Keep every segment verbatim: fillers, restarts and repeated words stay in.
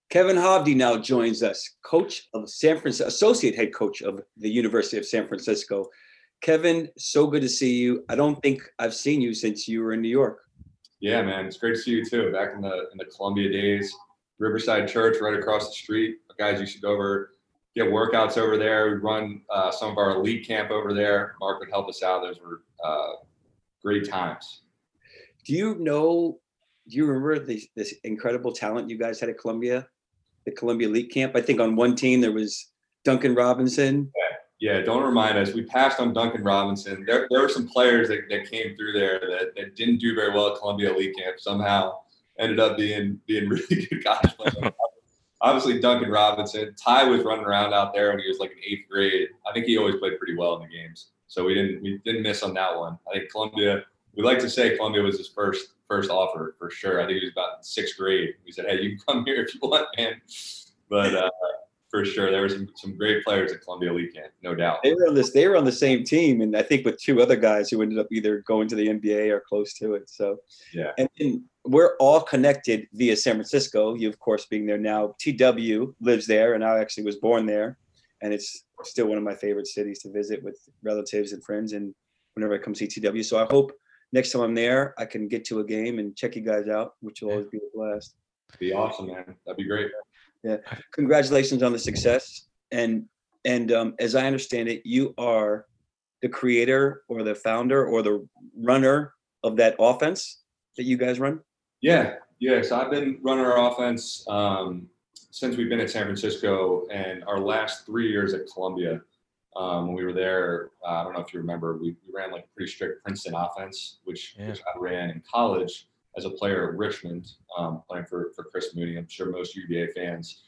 Kevin Hovde now joins us, coach of San Francisco, associate head coach of the University of San Francisco. Kevin, so good to see you. I don't think I've seen you since you were in New York. Yeah, man, it's great to see you too. Back in the in the Columbia days, Riverside Church right across the street. Guys, you should go over, get workouts over there. We run uh, some of our elite camp over there. Mark would help us out. Those were uh, great times. Do you know? Do you remember this, this incredible talent you guys had at Columbia? The Columbia Elite Camp. I think on one team there was Duncan Robinson. Yeah, yeah, don't remind us. We passed on Duncan Robinson. There, there were some players that, that came through there that, that didn't do very well at Columbia Elite Camp. Somehow ended up being being really good college players. Obviously, Duncan Robinson. Ty was running around out there when he was like in eighth grade. I think he always played pretty well in the games, so we didn't we didn't miss on that one. I think Columbia. We like to say Columbia was his first first offer for sure. I think he was about sixth grade. We said, "Hey, you can come here if you want, man." But uh, for sure, there were some some great players at Columbia Elite Camp, no doubt. They were on this. They were on the same team, and I think with two other guys who ended up either going to the N B A or close to it. So yeah, and, and we're all connected via San Francisco. You, of course, being there now. T W lives there, and I actually was born there, and it's still one of my favorite cities to visit with relatives and friends. And whenever I come see T W, so I hope next time I'm there, I can get to a game and check you guys out, which will always be a blast. Be awesome, man. That'd be great. Yeah. Congratulations on the success. And and um, as I understand it, you are the creator or the founder or the runner of that offense that you guys run? Yeah. Yeah. So I've been running our offense um, since we've been at San Francisco, and our last three years at Columbia. Um, when we were there, uh, I don't know if you remember, we, we ran like a pretty strict Princeton offense, which, yeah. which I ran in college as a player at Richmond, um, playing for, for Chris Mooney. I'm sure most U V A fans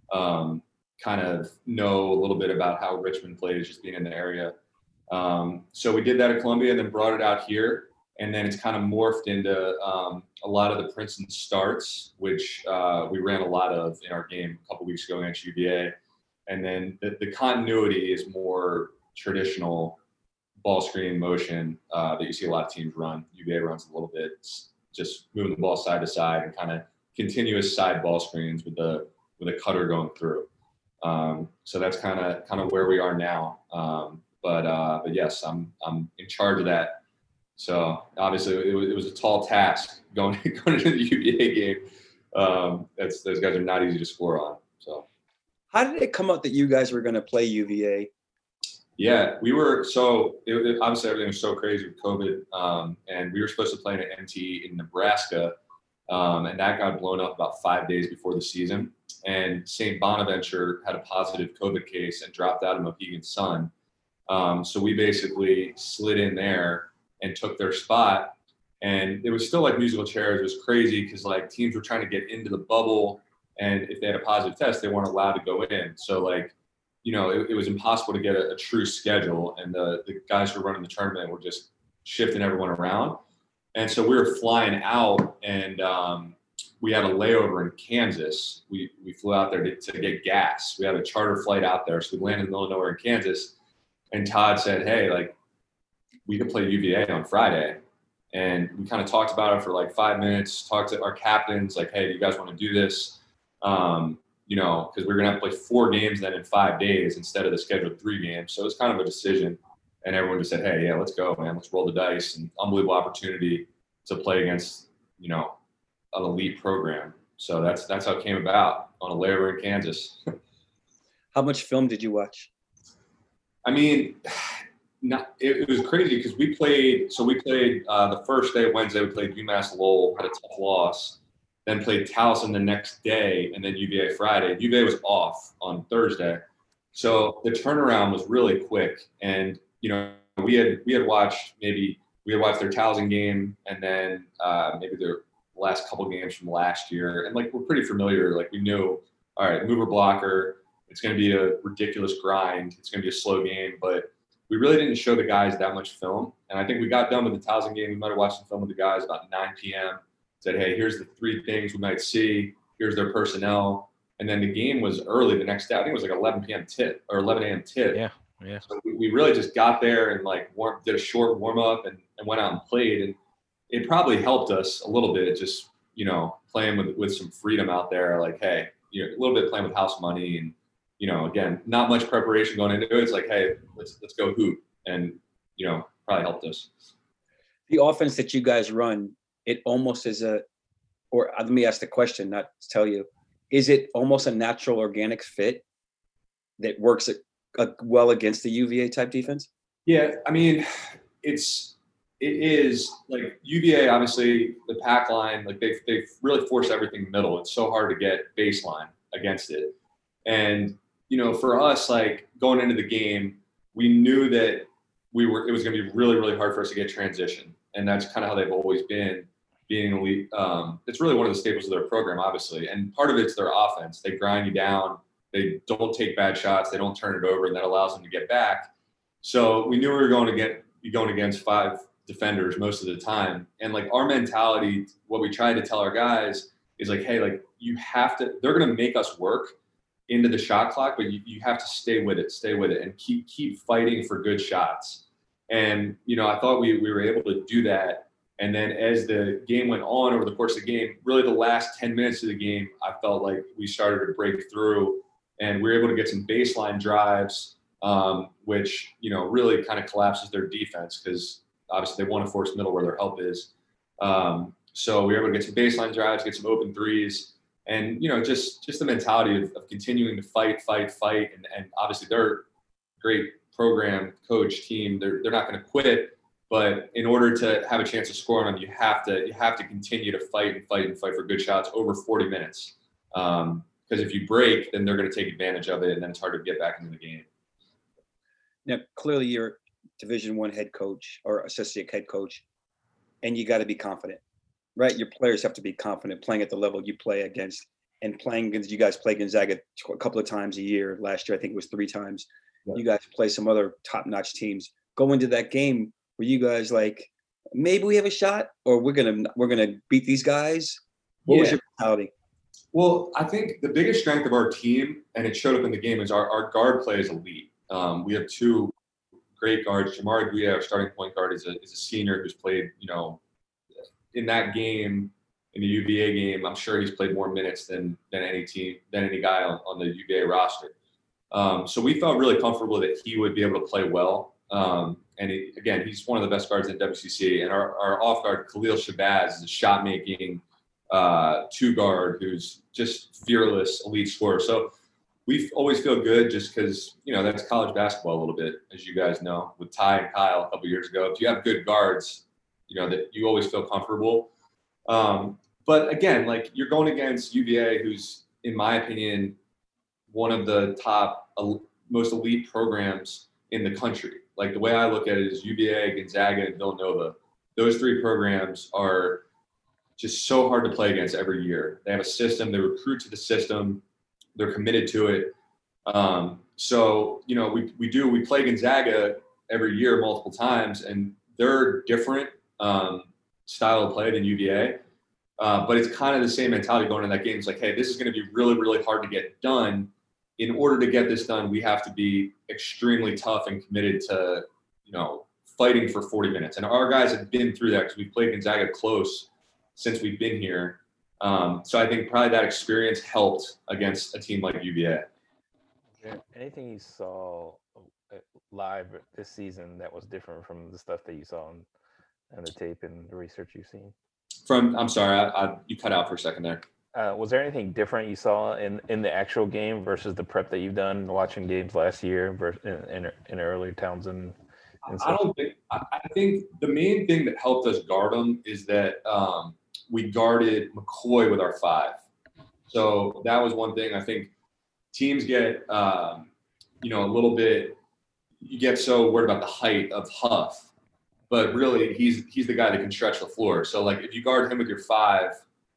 um, kind of know a little bit about how Richmond plays, just being in the area. Um, so we did that at Columbia and then brought it out here. And then it's kind of morphed into um, a lot of the Princeton starts, which uh, we ran a lot of in our game a couple weeks ago against U V A. And then the, the continuity is more traditional ball screen motion uh, that you see a lot of teams run. U V A runs a little bit, it's just moving the ball side to side and kind of continuous side ball screens with the with a cutter going through. Um, so that's kind of kind of where we are now. Um, but uh, but yes, I'm I'm in charge of that. So obviously it was, it was a tall task going going into the U V A game. Um, that's those guys are not easy to score on. So. How did it come out that you guys were going to play U V A? Yeah, we were so it, it, obviously everything was so crazy with COVID, um, and we were supposed to play in an M T in Nebraska, um, and that got blown up about five days before the season. And Saint Bonaventure had a positive COVID case and dropped out of Mohegan Sun, um, so we basically slid in there and took their spot. And it was still like musical chairs. It was crazy because like teams were trying to get into the bubble. And if they had a positive test, they weren't allowed to go in. So, like, you know, it, it was impossible to get a, a true schedule. And the, the guys who were running the tournament were just shifting everyone around. And so we were flying out, and um, we had a layover in Kansas. We we flew out there to, to get gas. We had a charter flight out there. So we landed in the middle of nowhere in Kansas. And Todd said, hey, like, we could play U V A on Friday. And we kind of talked about it for like five minutes, talked to our captains, like, hey, do you guys want to do this? Um, you know, because we we're going to have to play four games then in five days instead of the scheduled three games. So it was kind of a decision. And everyone just said, hey, yeah, let's go, man. Let's roll the dice. And unbelievable opportunity to play against, you know, an elite program. So that's that's how it came about on a layover in Kansas. How much film did you watch? I mean, not, it, it was crazy because we played – so we played uh, the first day, Wednesday, we played UMass Lowell, had a tough loss. Then played Towson the next day, and then U V A Friday. U V A was off on Thursday. So the turnaround was really quick. And, you know, we had we had watched maybe – we had watched their Towson game and then uh, maybe their last couple games from last year. And, like, we're pretty familiar. Like, we knew, all right, mover blocker, it's going to be a ridiculous grind. It's going to be a slow game. But we really didn't show the guys that much film. And I think we got done with the Towson game. We might have watched some film with the guys about nine p.m., said, hey, here's the three things we might see. Here's their personnel. And then the game was early the next day. I think it was like eleven p.m. tip or eleven a.m. tip. Yeah, yeah. So we, we really just got there and like warm, did a short warm up and, and went out and played. And it probably helped us a little bit just, you know, playing with, with some freedom out there. Like, hey, you know, a little bit playing with house money and, you know, again, not much preparation going into it. It's like, hey, let's let's go hoop, and you know, probably helped us. The offense that you guys run, it almost is a, or let me ask the question, not tell you, is it almost a natural organic fit that works uh, well against the U V A type defense? Yeah, I mean, it's it is like U V A. Obviously, the pack line, like they've they've really forced everything middle. It's so hard to get baseline against it, and you know, for us, like going into the game, we knew that we were it was going to be really really hard for us to get transition, and that's kind of how they've always been. Being elite, um, it's really one of the staples of their program, obviously, and part of it's their offense. They grind you down. They don't take bad shots. They don't turn it over, and that allows them to get back. So we knew we were going to get be going against five defenders most of the time, and like our mentality, what we tried to tell our guys is like, hey, like you have to. They're going to make us work into the shot clock, but you, you have to stay with it, stay with it, and keep keep fighting for good shots. And you know, I thought we we were able to do that. And then as the game went on over the course of the game, really the last ten minutes of the game, I felt like we started to break through, and we were able to get some baseline drives, um, which you know really kind of collapses their defense because obviously they want to force middle where their help is. Um, so we were able to get some baseline drives, get some open threes. And, you know, just just the mentality of, of continuing to fight, fight, fight. And, and obviously they're a great program, coach, team. They're, they're not going to quit. But in order to have a chance to score on them, you have to you have to continue to fight and fight and fight for good shots over forty minutes. Um, because if you break, then they're going to take advantage of it, and then it's hard to get back into the game. Now, clearly you're Division One head coach or associate head coach, and you got to be confident. Right, your players have to be confident playing at the level you play against, and playing against. You guys play Gonzaga a couple of times a year. Last year, I think it was three times. Yeah. You guys play some other top-notch teams. Go into that game where you guys like, maybe we have a shot, or we're gonna we're gonna beat these guys. What yeah. was your mentality? Well, I think the biggest strength of our team, and it showed up in the game, is our, our guard play is elite. Um, we have two great guards. Jamar Guia, our starting point guard, is a is a senior who's played, you know. In that game, in the U V A game, I'm sure he's played more minutes than than any team, than any guy on, on the U V A roster. Um, so we felt really comfortable that he would be able to play well. Um, and he, again, he's one of the best guards in W C C. And our, our off guard, Khalil Shabazz, is a shot making uh, two guard who's just fearless, elite scorer. So we always feel good just because, you know, that's college basketball a little bit, as you guys know, with Ty and Kyle a couple years ago. If you have good guards, you know, that you always feel comfortable. Um, but again, like you're going against U V A, who's, in my opinion, one of the top, el- most elite programs in the country. Like the way I look at it is U V A, Gonzaga, and Villanova. Those three programs are just so hard to play against every year. They have a system, they recruit to the system, they're committed to it. Um, so, you know, we, we do, we play Gonzaga every year multiple times, and they're different um, style of play than U V A. Uh, but it's kind of the same mentality going into that game. It's like, hey, this is going to be really, really hard to get done. In order to get this done, we have to be extremely tough and committed to, you know, fighting for forty minutes. And our guys have been through that because we've played Gonzaga close since we've been here. Um, so I think probably that experience helped against a team like U V A. Anything you saw live this season that was different from the stuff that you saw on, on the tape and the research you've seen? From, I'm sorry, I, I, you cut out for a second there. Uh, was there anything different you saw in, in the actual game versus the prep that you've done watching games last year versus in, in, in early Townsend? And I don't think, I, I think the main thing that helped us guard them is that um, we guarded McCoy with our five. So that was one thing. I think teams get, um, you know, a little bit, you get so worried about the height of Huff. But really, he's he's the guy that can stretch the floor. So, like, if you guard him with your five,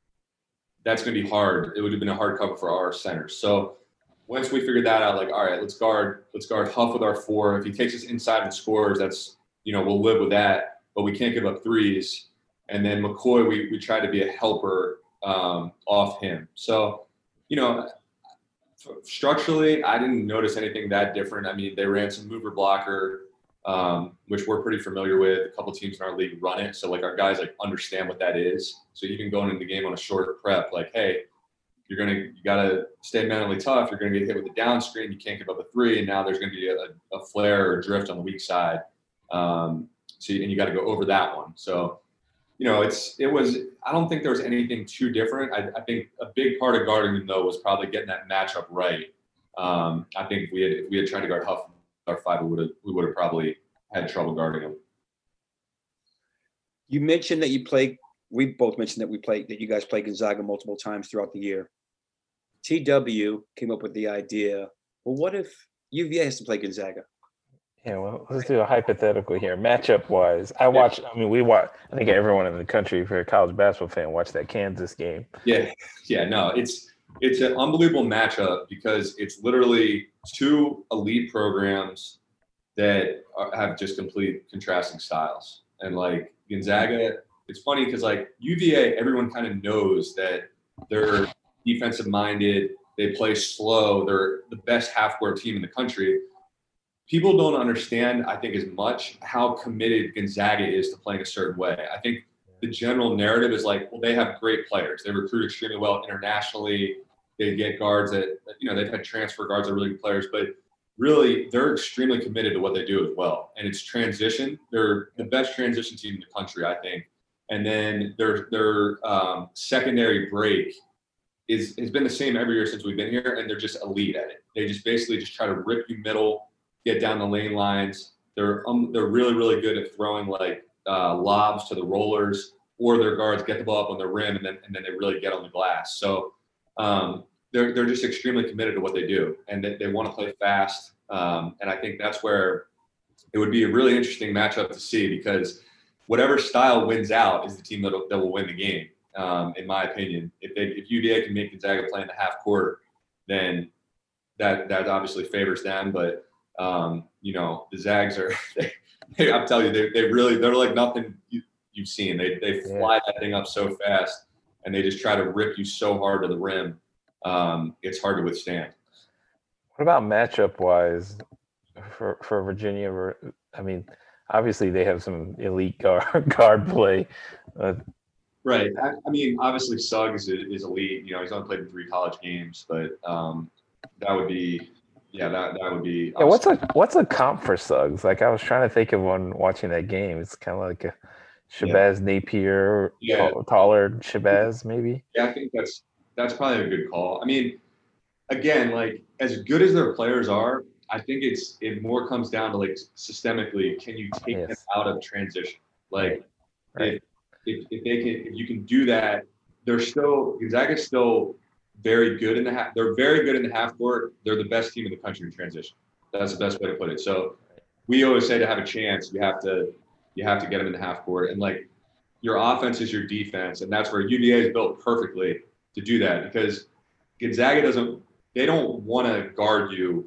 that's going to be hard. It would have been a hard cover for our centers. So, once we figured that out, like, all right, let's guard let's guard Huff with our four. If he takes us inside and scores, that's, you know, we'll live with that. But we can't give up threes. And then McCoy, we we try to be a helper um, off him. So, you know, structurally, I didn't notice anything that different. I mean, they ran some mover blocker, um, which we're pretty familiar with. A couple teams in our league run it. So like our guys like understand what that is. So even going into the game on a short prep, like, hey, you're gonna you gotta stay mentally tough. You're gonna get hit with the down screen. You can't give up a three, and now there's gonna be a, a flare or a drift on the weak side. Um, so and you got to go over that one. So, you know, it's it was. I don't think there was anything too different. I, I think a big part of guarding them though was probably getting that matchup right. Um, I think if we had if we had tried to guard Huff our five, we would have we would have probably had trouble guarding him. You mentioned that you played. We both mentioned that we played that you guys played Gonzaga multiple times throughout the year. T W came up with the idea. Well, what if U V A has to play Gonzaga? Yeah, well, let's do a hypothetical here. Matchup wise, I watch. I mean, we watch. I think everyone in the country, if you're a college basketball fan, watched that Kansas game. Yeah, yeah, no, it's it's an unbelievable matchup because it's literally two elite programs that are, have just complete contrasting styles. And like Gonzaga, it's funny because like U V A, everyone kind of knows that they're defensive minded. They play slow. They're the best half-court team in the country. People don't understand, I think, as much how committed Gonzaga is to playing a certain way. I think the general narrative is like, well, they have great players. They recruit extremely well internationally. They get guards that, you know, they've had transfer guards that are really good players, but really they're extremely committed to what they do as well. And it's transition. They're the best transition team in the country, I think. And then their their um, secondary break is has been the same every year since we've been here, and they're just elite at it. They just basically just try to rip you middle, get down the lane lines. They're um, they're really really good at throwing like uh, lobs to the rollers, or their guards get the ball up on the rim, and then and then they really get on the glass. So um, they're they're just extremely committed to what they do, and they, they want to play fast. Um, and I think that's where it would be a really interesting matchup to see, because whatever style wins out is the team that that will win the game. Um, in my opinion, if they if U V A can make Gonzaga play in the half court, then that that obviously favors them. But um, you know, the Zags are, they, they, I'm telling you, they they really they're like nothing you, you've seen. They they fly yeah. that thing up so fast, and they just try to rip you so hard to the rim. Um, it's hard to withstand. What about matchup wise for for Virginia? I mean, obviously they have some elite guard guard play. Uh, Right. I, I mean, obviously Suggs is, is elite. You know, he's only played in three college games, but um, that would be, yeah, that that would be. Yeah, what's a what's a comp for Suggs? Like I was trying to think of one watching that game. It's kind of like a Shabazz yeah. Napier, yeah. tall, taller Shabazz, maybe. Yeah, I think that's that's probably a good call. I mean, again, like as good as their players are, I think it's it more comes down to like systemically, can you take yes. them out of transition? Like, right. if, If, if they can, if you can do that, they're still Gonzaga's still very good in the half. They're very good in the half court. They're the best team in the country in transition. That's the best way to put it. So we always say to have a chance, you have to you have to get them in the half court, and like your offense is your defense, and that's where U V A is built perfectly to do that, because Gonzaga doesn't they don't want to guard you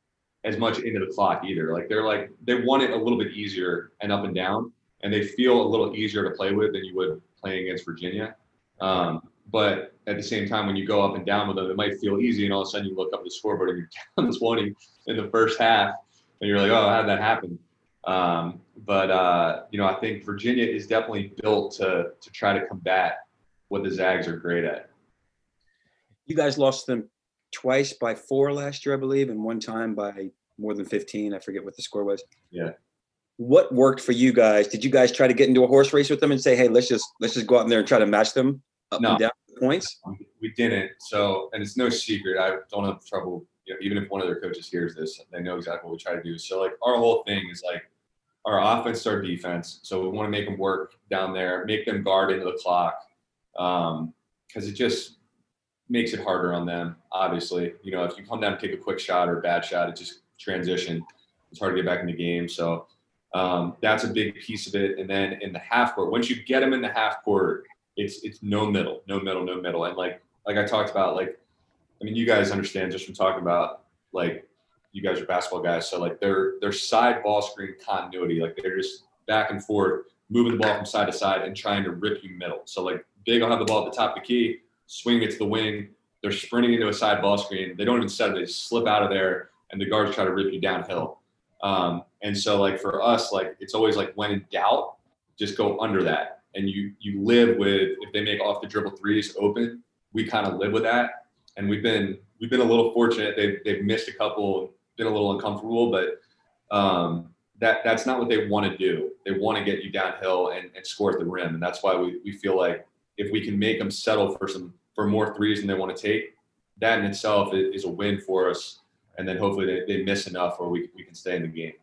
as much into the clock either. Like they're like they want it a little bit easier and up and down. And they feel a little easier to play with than you would playing against Virginia. Um, but at the same time, when you go up and down with them, it might feel easy, and all of a sudden you look up the scoreboard and you're down twenty in the first half, and you're like, oh, how did that happen? Um, but, uh, you know, I think Virginia is definitely built to to try to combat what the Zags are great at. You guys lost them twice by four last year, I believe, and one time by more than fifteen. I forget what the score was. Yeah. What worked for you guys? Did you guys try to get into a horse race with them and say, hey, let's just let's just go out in there and try to match them up no, and down the points? We didn't. So, and it's no secret. I don't have trouble, you know, even if one of their coaches hears this, they know exactly what we try to do. So, like, our whole thing is like our offense, our defense. So we want to make them work down there, make them guard into the clock, um, because it just makes it harder on them. Obviously, you know, if you come down and take a quick shot or a bad shot, it just transition. It's hard to get back in the game. So. Um, that's a big piece of it. And then in the half court, once you get them in the half court, it's it's no middle, no middle, no middle. And like like I talked about, like, I mean, you guys understand just from talking about, like, you guys are basketball guys, so like their their side ball screen continuity, like they're just back and forth, moving the ball from side to side and trying to rip you middle. So like Big will have the ball at the top of the key, swing it to the wing, they're sprinting into a side ball screen. They don't even set it, they just slip out of there, and the guards try to rip you downhill. Um, and so like for us, like it's always like when in doubt, just go under that. And you, you live with, if they make off the dribble threes open, we kind of live with that. and we've been we've been a little fortunate. They've they've missed a couple, been a little uncomfortable, but um, that that's not what they want to do. They want to get you downhill and, and score at the rim, and that's why we, we feel like if we can make them settle for some for more threes than they want to take, that in itself is a win for us. And then hopefully they, they miss enough where we we can stay in the game.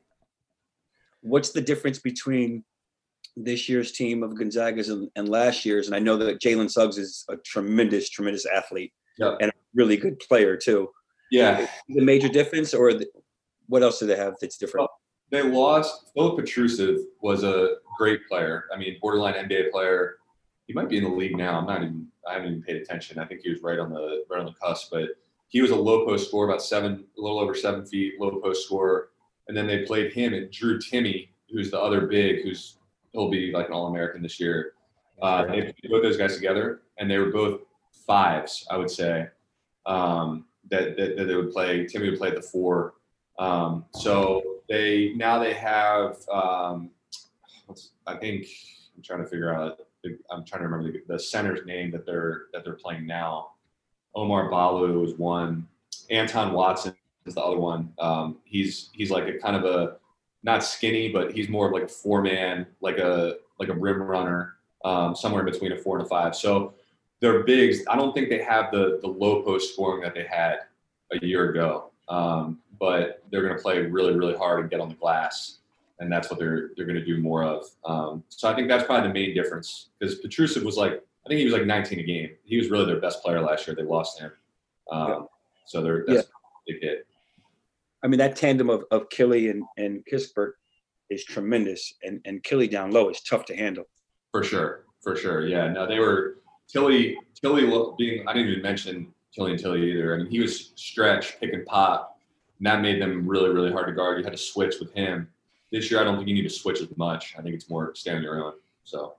What's the difference between this year's team of Gonzaga's and, and last year's? And I know that Jalen Suggs is a tremendous, tremendous athlete Yep. and a really good player too. Yeah. The major difference, or the, what else do they have that's different? They lost. Philip Petrusev was a great player. I mean, borderline N B A player. He might be in the league now. I'm not even. I haven't even paid attention. I think he was right on the right on the cusp. But he was a low post scorer, about seven, a little over seven feet, low post scorer. And then they played him and Drew Timme, who's the other big, who's he'll be like an All American this year. Uh, they put both those guys together, and they were both fives, I would say. Um, that, that that they would play. Timme would play at the four. Um, so they now they have. Um, what's, I think I'm trying to figure out. I'm trying to remember the, the center's name that they're that they're playing now. Omar Balu is one. Anton Watson is the other one. Um, he's he's like a kind of a not skinny, but he's more of like a four man, like a like a rim runner, um, somewhere in between a four and a five. So they're bigs. I don't think they have the the low post scoring that they had a year ago. Um, but they're going to play really, really hard and get on the glass, and that's what they're they're going to do more of. Um, so I think that's probably the main difference, because Petrusev was like, I think he was like nineteen a game. He was really their best player last year. They lost him, um, yeah. so they're that's yeah. a big hit. I mean, that tandem of of Killy and and Kispert is tremendous, and and Killy down low is tough to handle. For sure, for sure, yeah. No, they were Tilly Tilly being. I didn't even mention Killian Tilly either. I mean, he was stretch, pick and pop, and that made them really, really hard to guard. You had to switch with him. This year, I don't think you need to switch as much. I think it's more stay on your own. So,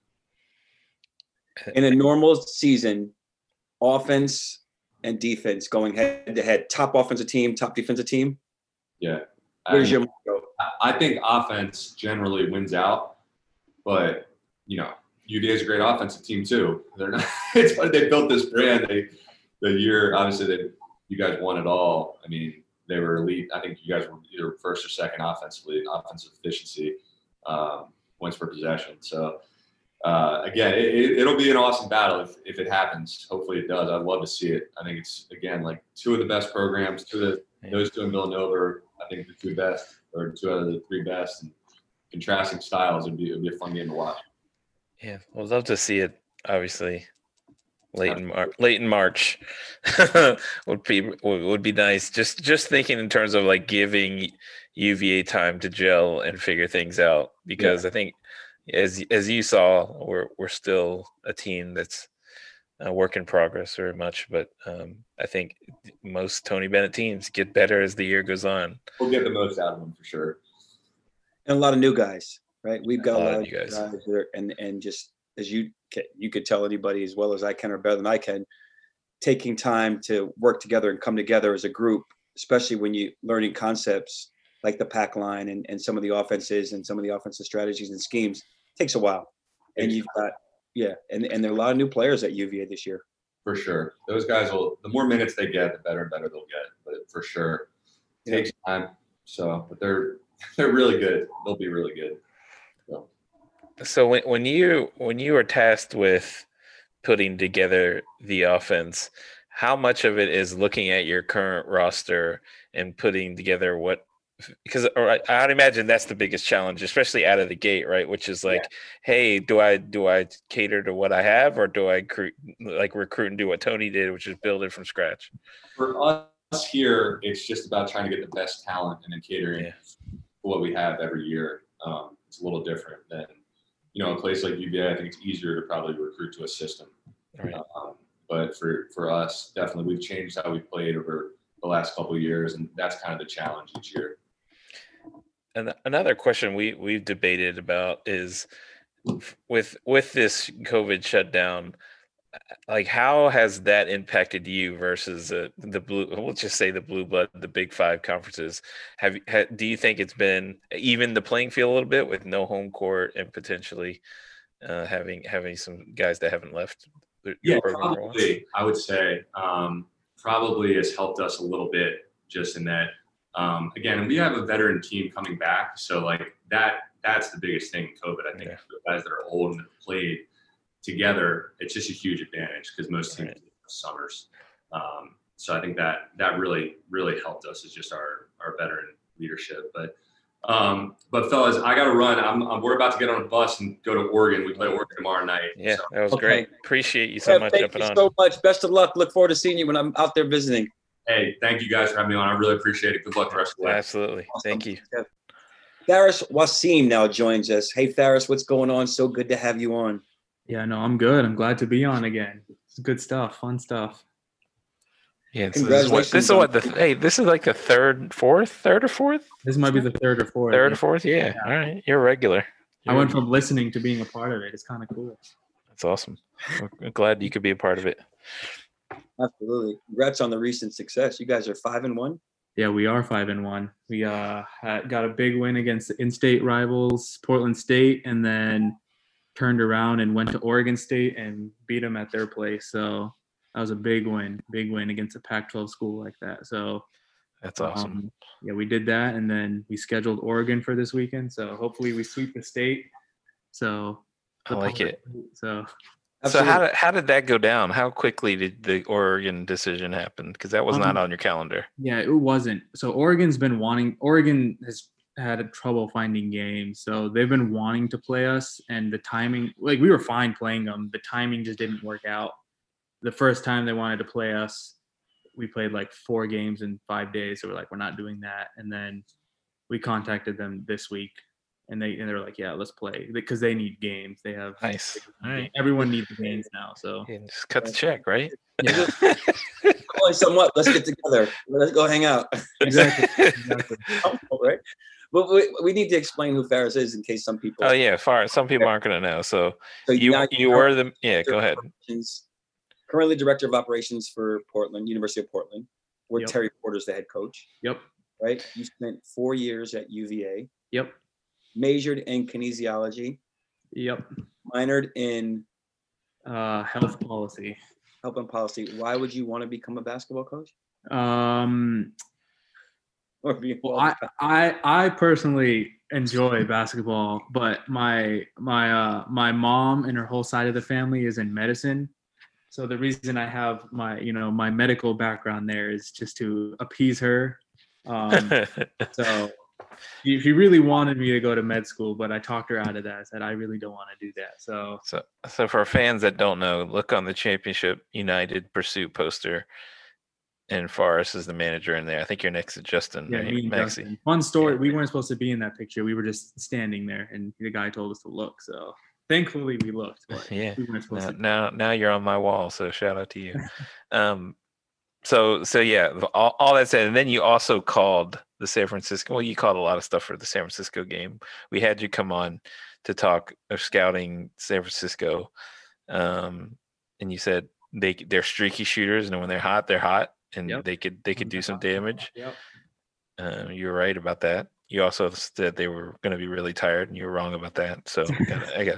in a normal season, offense and defense going head to head, top offensive team, top defensive team. Yeah. Where's I, your go? I think offense generally wins out, but you know, U V A is a great offensive team too. They're not. It's funny they built this brand. They the year obviously they you guys won it all. I mean, they were elite. I think you guys were either first or second offensively in offensive efficiency, um, points per possession. So uh, again, it, it, it'll be an awesome battle if, if it happens. Hopefully it does. I'd love to see it. I think it's again like two of the best programs. Two of the, those two in Villanova. I think the two best, or two out of the three best, and contrasting styles. It'd be it'd be a fun game to watch. Yeah, we'd love to see it. Obviously, late in Mar- late in March would be would be nice. Just just thinking in terms of like giving U V A time to gel and figure things out, because yeah. I think as as you saw, we're we're still a team that's a work in progress very much. But um, I think most Tony Bennett teams get better as the year goes on. We'll get the most out of them for sure. And a lot of new guys, right? We've got a lot, a lot of new guys, guys there, and and just as you you could tell anybody as well as I can, or better than I can, taking time to work together and come together as a group, especially when you learning concepts like the pack line and, and some of the offenses and some of the offensive strategies and schemes, takes a while. And you've got, yeah, and, and there are a lot of new players at U V A this year. For sure. Those guys will, the more minutes they get, the better and better they'll get. But for sure, it takes yeah. time. So, but they're, they're really good. They'll be really good. So. So when when you when you were tasked with putting together the offense, how much of it is looking at your current roster and putting together what? Because or I'd imagine that's the biggest challenge, especially out of the gate, right? Which is like, yeah. hey, do I do I cater to what I have, or do I cre- like recruit and do what Tony did, which is build it from scratch? For us here, it's just about trying to get the best talent and then catering yeah. for what we have every year. Um, it's a little different than. You know, a place like U V A, I think it's easier to probably recruit to a system. Right. Um, but for, for us, definitely we've changed how we played over the last couple of years, and that's kind of the challenge each year. And another question we we've debated about is with with this COVID shutdown, like how has that impacted you versus uh, the blue? Let's just say the blue blood, the Big Five conferences. Have, have do you think it's been even the playing field a little bit with no home court and potentially uh, having having some guys that haven't left? Your yeah, program probably. I would say um, probably has helped us a little bit just in that, um, again, we have a veteran team coming back. So like that, that's the biggest thing in COVID. I think Yeah. for the guys that are old and have played together, it's just a huge advantage because most teams Right. have summers. Um, so I think that that really, really helped us is just our, our veteran leadership. But Um, but fellas, I got to run. I'm, I'm, we're about to get on a bus and go to Oregon. We play Oregon tomorrow night. Yeah, So, that was Okay. great. Appreciate you so Kev, much thank jumping you on. so much. Best of luck. Look forward to seeing you when I'm out there visiting. hey, thank you guys for having me on. I really appreciate it. Good luck the rest of the way. Absolutely. Awesome. Thank you. Kev. Faris Wasim now joins us. Hey, Faris, what's going on? So good to have you on. Yeah, no, I'm good. I'm glad to be on again. It's good stuff, fun stuff. Yeah, so this is what, this is what the hey, this is like the third, fourth, third or fourth, This might be the third or fourth. third yeah. or fourth. Yeah. All right, you're regular. I You're- went from listening to being a part of it. It's kind of cool. That's awesome. I'm glad you could be a part of it. Absolutely. Congrats on the recent success. You guys are five and one. Yeah, we are five and one. We uh had, got a big win against the in-state rivals, Portland State, and then turned around and went to Oregon State and beat them at their place. So that was a big win, big win against a Pac twelve school like that. So That's awesome. um, yeah, we did that, and then we scheduled Oregon for this weekend. So hopefully we sweep the state. So I like it. So So how did how did that go down? How quickly did the Oregon decision happen? Because that was not Um, on your calendar. yeah, it wasn't. So Oregon's been wanting. Oregon has had trouble finding games, so they've been wanting to play us, and the timing. Like we were fine playing them, the timing just didn't work out. The first time they wanted to play us, we played like four games in five days. So we're like, we're not doing that. And then we contacted them this week, and they and they're like, yeah, let's play because they need games. They have Nice. All right. everyone needs games now. So Yeah, just cut the check, right? yeah, Calling somewhat. Let's get together. Let's go hang out. exactly, exactly. Right. But we, we need to explain who Faris is in case some people. Oh yeah, far. Some people aren't gonna know. So So you now you you're were the yeah. Go ahead. operations- Currently director of operations for Portland, University of Portland, where Yep. Terry Porter's the head coach. Yep, Right. You spent four years at U V A, yep, majored in kinesiology, yep. minored in Uh, health policy. health and policy. Why would you want to become a basketball coach? Um, Or be well, involved I, I, I personally enjoy basketball, but my my uh my mom and her whole side of the family is in medicine. So the reason I have my you know my medical background there is just to appease her. Um, so she, she really wanted me to go to med school, but I talked her out of that. I said I really don't want to do that. So So, so for fans that don't know, look on the Championship United Pursuit poster, and Forrest is the manager in there. I think you're next to Justin, yeah, right, me and Maxie? Justin. Fun story. Yeah. We weren't supposed to be in that picture. We were just standing there, and the guy told us to look. So thankfully, we looked. But Yeah. we weren't supposed Now, to. now, now you're on my wall. So shout out to you. um, so, so yeah, all, all that said, and then you also called the San Francisco. Well, you called a lot of stuff for the San Francisco game. We had you come on to talk of scouting San Francisco, um, and you said they they're streaky shooters, and when they're hot, they're hot, and Yep. they could they could do some damage. Yep. Uh, you were right about that. You also said they were going to be really tired, and you were wrong about that. So I got.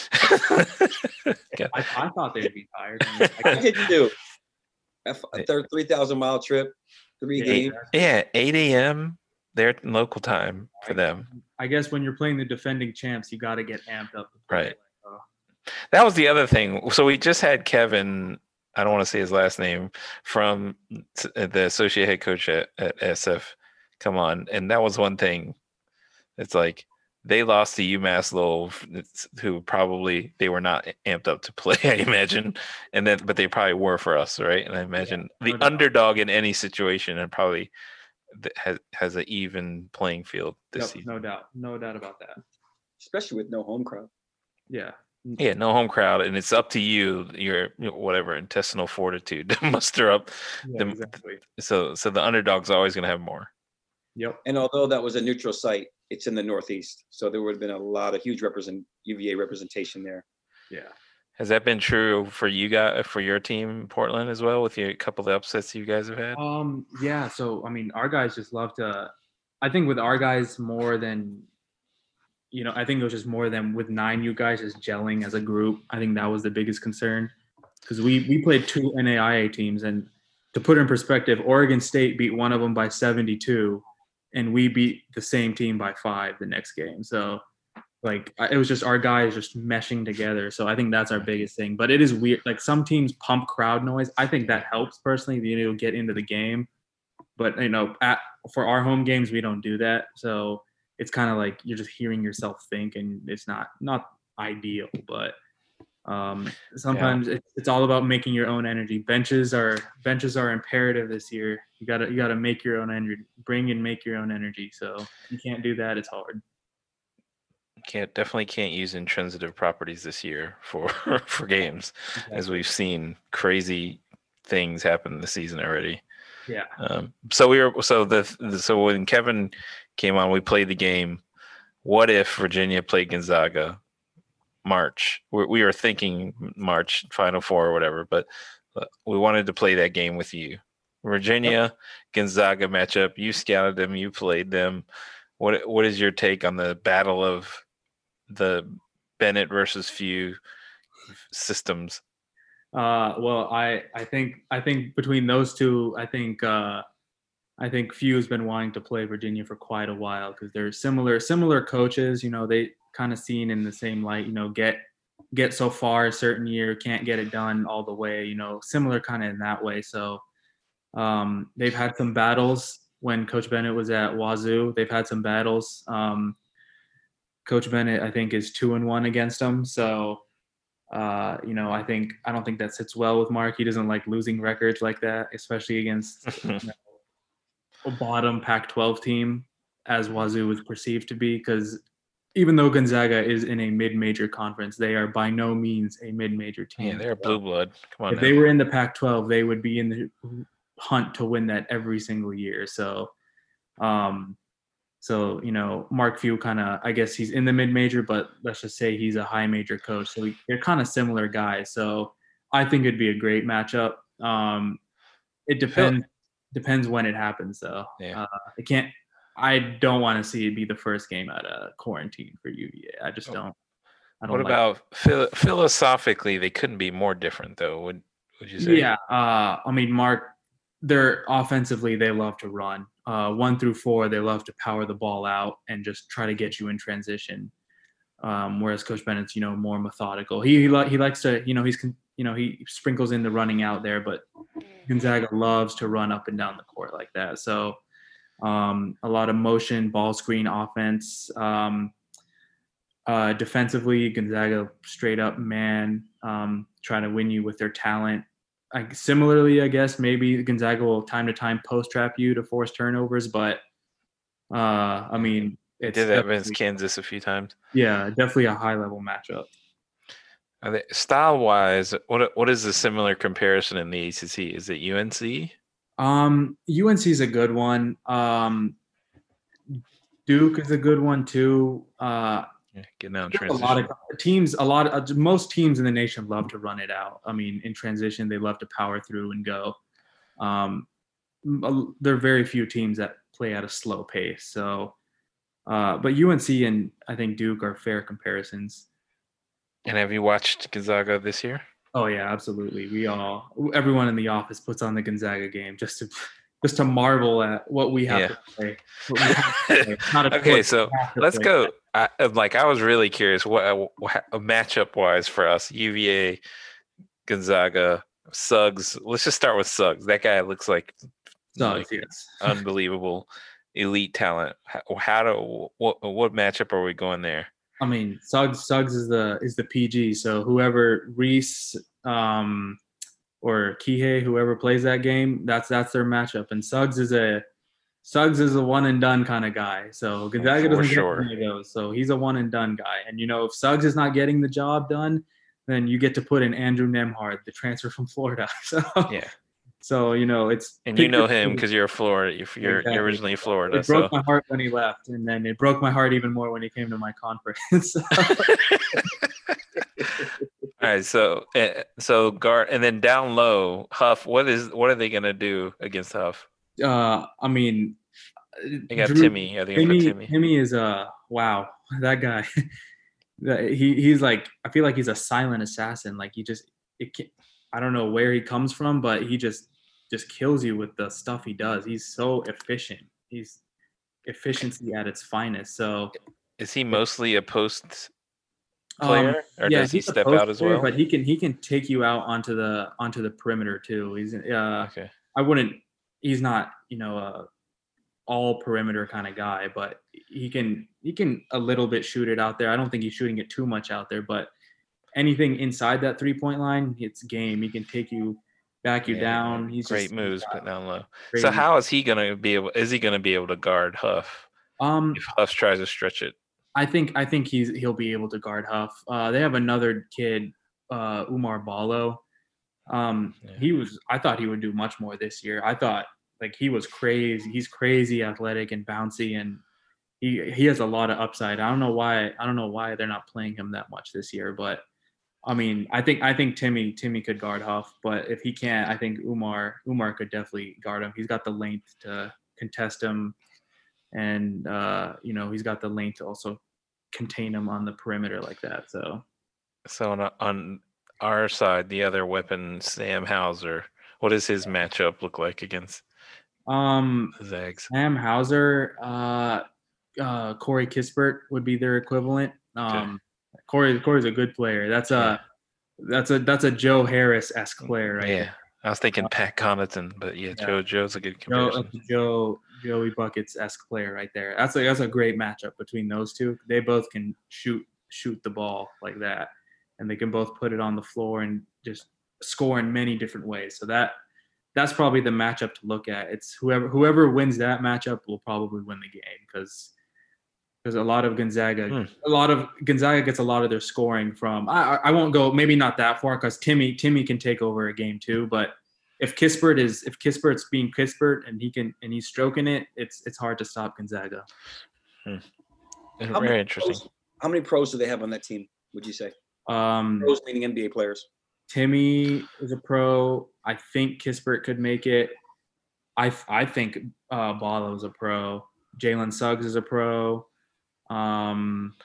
I, I thought they'd be tired. I mean, I I guess- did too. A f- a thir- three thousand mile trip, three Yeah. games. Yeah, eight a.m. their local time for them. I guess when you're playing the defending champs, you got to get amped up. to play. Right. Uh, That was the other thing. So we just had Kevin. I don't want to say his last name from s- uh, the associate head coach at, at S F. Come on, and that was one thing. It's like they lost to UMass Lowell, it's- who probably they were not amped up to play. I imagine, and then but they probably were for us, right? And I imagine no the doubt. underdog in any situation and probably th- has has an even playing field this yep, season. no doubt, no doubt about that. Especially with no home crowd. Yeah, Yeah, no home crowd, and it's up to you, your you know, whatever intestinal fortitude to muster up. yeah, The- exactly. So, so the underdog's always going to have more. Yep. And although that was a neutral site, it's in the Northeast. So there would have been a lot of huge represent U V A representation there. Yeah. Has that been true for you guys, for your team in Portland as well, with your a couple of upsets you guys have had? Um. Yeah. So I mean, our guys just love to. I think with our guys more than, you know, I think it was just more than with nine you guys just gelling as a group. I think that was the biggest concern because we we played two N A I A teams and to put it in perspective, Oregon State beat one of them by seventy-two, and we beat the same team by five the next game. So, like, it was just our guys just meshing together. So I think that's our biggest thing. But it is weird. Like, some teams pump crowd noise. I think that helps personally. You know, get into the game. But, you know, at, for our home games, we don't do that. So it's kind of like you're just hearing yourself think, and it's not not ideal. But um, sometimes yeah. it's, it's all about making your own energy. Benches are benches are imperative this year. You gotta you gotta make your own energy. Bring and make your own energy. So if you can't do that, it's hard. Can't definitely can't use intransitive properties this year for for games, exactly. As we've seen crazy things happen this season already. Yeah. Um, so we were so the, the so when Kevin came on, we played the game. What if Virginia played Gonzaga? March. We, we were thinking March Final Four or whatever, but we wanted to play that game with you. Virginia yep. Gonzaga matchup. You scouted them. You played them. What what is your take on the battle of the Bennett versus Few systems? Uh, well, I, I think I think between those two, I think uh, I think Few has been wanting to play Virginia for quite a while because they're similar similar coaches. You know, they kind of seen in the same light. You know, get get so far a certain year, can't get it done all the way. You know, similar kind of in that way. So um, they've had some battles when Coach Bennett was at Wazoo. They've had some battles. Um, Coach Bennett, I think, is two and one against them. So. Uh, you know, I think I don't think that sits well with Mark. He doesn't like losing records like that, especially against you know, a bottom Pac twelve team, as Wazoo was perceived to be. Because even though Gonzaga is in a mid-major conference, they are by no means a mid-major team. Yeah, they're a blue blood. Come on. If now. they were in the Pac twelve, they would be in the hunt to win that every single year. So, um, So, you know, Mark Few kind of, I guess he's in the mid-major, but let's just say he's a high-major coach. So we, they're kind of similar guys. So I think it'd be a great matchup. Um, it depends depends when it happens, though. Yeah. Uh, it can't – I don't want to see it be the first game out of quarantine for U V A. I just don't. I don't what like about philo- philosophically, they couldn't be more different, though, would, would you say? Yeah. Uh, I mean, Mark, they're offensively, they love to run. Uh, one through four, they love to power the ball out and just try to get you in transition. Um, whereas Coach Bennett's, you know, more methodical. He he, li- he likes to, you know, he's you know he sprinkles in the running out there, but Gonzaga loves to run up and down the court like that. So um, a lot of motion, ball screen offense. Um, uh, defensively, Gonzaga straight up man, um, trying to win you with their talent. I, similarly, I guess maybe Gonzaga will time to time post trap you to force turnovers, but uh, I mean, it's did that against Kansas a few times. Yeah, definitely a high level matchup. Style wise, what what is the similar comparison in the A C C? Is it U N C? Um, U N C is a good one. Um, Duke is a good one too. Uh, Yeah, getting out in a transition. lot of teams, a lot of most teams in the nation love to run it out. I mean, in transition, they love to power through and go. Um, there are very few teams that play at a slow pace. So, uh, but U N C and I think Duke are fair comparisons. And have you watched Gonzaga this year? Oh yeah, absolutely. We all, everyone in the office puts on the Gonzaga game just to, just to marvel at what we have Yeah. to play. What we have to play. Not a Okay, course, so we have to let's play. go. I, like I was really curious what a, a matchup wise for us. U V A, Gonzaga, Suggs. Let's just start with Suggs. That guy looks like, Suggs, like yes. unbelievable, elite talent. How, how do what what matchup are we going there? I mean, Suggs Suggs is the is the P G. So whoever Reese um, or Kihei, whoever plays that game, that's that's their matchup. And Suggs is a Suggs is a one and done kind of guy. So Gonzaga For doesn't sure. get any of those. So he's a one and done guy. And you know, if Suggs is not getting the job done, then you get to put in Andrew Nemhard, the transfer from Florida. So Yeah, so you know it's and you know him because you're Florida. You're, you're Exactly. originally Florida. It broke So my heart when he left, and then it broke my heart even more when he came to my conference. all right, so uh, so guard and then down low, Huff. What is what are they gonna do against Huff? uh, I mean, They got Drew- Timmy. Are they gonna put Timmy, Timmy? Timmy is a wow. That guy, That- he he's like I feel like he's a silent assassin. Like he just it can I don't know where he comes from, but he just just kills you with the stuff he does. He's so efficient. He's efficiency at its finest. So Is he mostly a post um, player, or yeah, does he he's a step post out as player, well? but he can he can take you out onto the onto the perimeter too. He's uh, Okay. I wouldn't. He's not you know a all perimeter kind of guy, but he can he can a little bit shoot it out there. I don't think he's shooting it too much out there, but anything inside that three point line, it's game. He can take you, back you Yeah, down. He's Great just moves, but down low. great So moves. how is he gonna be able? Is he gonna be able to guard Huff Um, if Huff tries to stretch it? I think I think he's he'll be able to guard Huff. Uh, they have another kid, uh, Umar Ballo. Um, Yeah. he was. I thought he would do much more this year. I thought like he was crazy. He's crazy athletic and bouncy, and he he has a lot of upside. I don't know why. I don't know why they're not playing him that much this year. But I mean, I think I think Timmy Timmy could guard Huff. But if he can't, I think Umar Umar could definitely guard him. He's got the length to contest him. And, uh, you know, he's got the length to also contain him on the perimeter like that. So, So on, on our side, the other weapon, Sam Hauser, what does his matchup look like against um, the Zags? Sam Hauser, uh, uh, Corey Kispert would be their equivalent. Um, Corey, Corey's a good player. That's a, that's a, that's a Joe Harris-esque player, right? Yeah, there. I was thinking Pat Connaughton, but yeah, Yeah. Joe Joe's a good Joe, comparison. that's a Joe, Joey Buckets-esque player right there. That's a, that's a great matchup between those two. They both can shoot, shoot the ball like that. And they can both put it on the floor and just score in many different ways. So that that's probably the matchup to look at. It's whoever whoever wins that matchup will probably win the game because because a lot of Gonzaga Hmm. a lot of Gonzaga gets a lot of their scoring from. I I won't go maybe not that far because Timmy Timmy can take over a game too. But if Kispert is if Kispert's being Kispert and he can and he's stroking it, it's it's hard to stop Gonzaga. How Very many interesting. pros- how many pros do they have on that team? Would you say Um, pros meaning N B A players? Timmy is a pro. I think Kispert could make it. I I think uh, Ballo is a pro. Jalen Suggs is a pro. Um,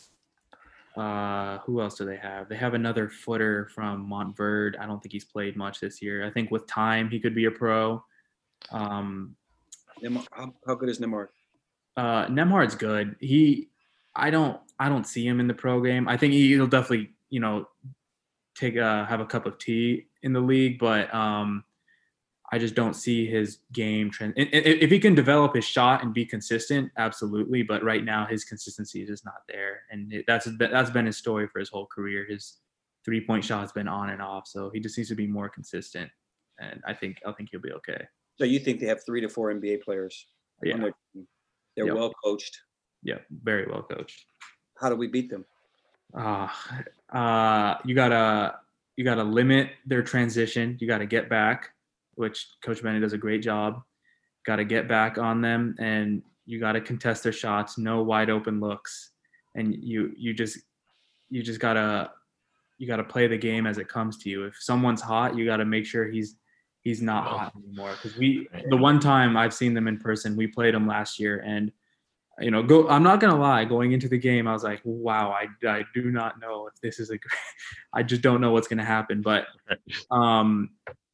uh, who else do they have? They have another footer from Montverde. I don't think he's played much this year. I think with time he could be a pro. Um, Nemar- How, how good is Nemar? uh, Nemhard's good. He, I don't, I don't see him in the pro game. I think he'll definitely, you know, take a have a cup of tea in the league, but um, I just don't see his game trend. And- and If he can develop his shot and be consistent, absolutely. But right now, his consistency is just not there, and it, that's that's been his story for his whole career. His three point shot's been on and off, so he just needs to be more consistent. And I think I think he'll be okay. So you think they have three to four N B A players Yeah, on their team? They're Yep. well coached. yeah, very well coached. How do we beat them? Uh, uh, you gotta you gotta limit their transition. You gotta get back, which Coach Bennett does a great job. Got to get back on them, and you got to contest their shots. No wide open looks, and you you just you just gotta you gotta play the game as it comes to you. If someone's hot, you gotta make sure he's he's not hot anymore. Because we the one time I've seen them in person, we played them last year, and you know, go. I'm not gonna lie. Going into the game, I was like, "Wow, I, I do not know if this is a. Great, I just don't know what's gonna happen." But um,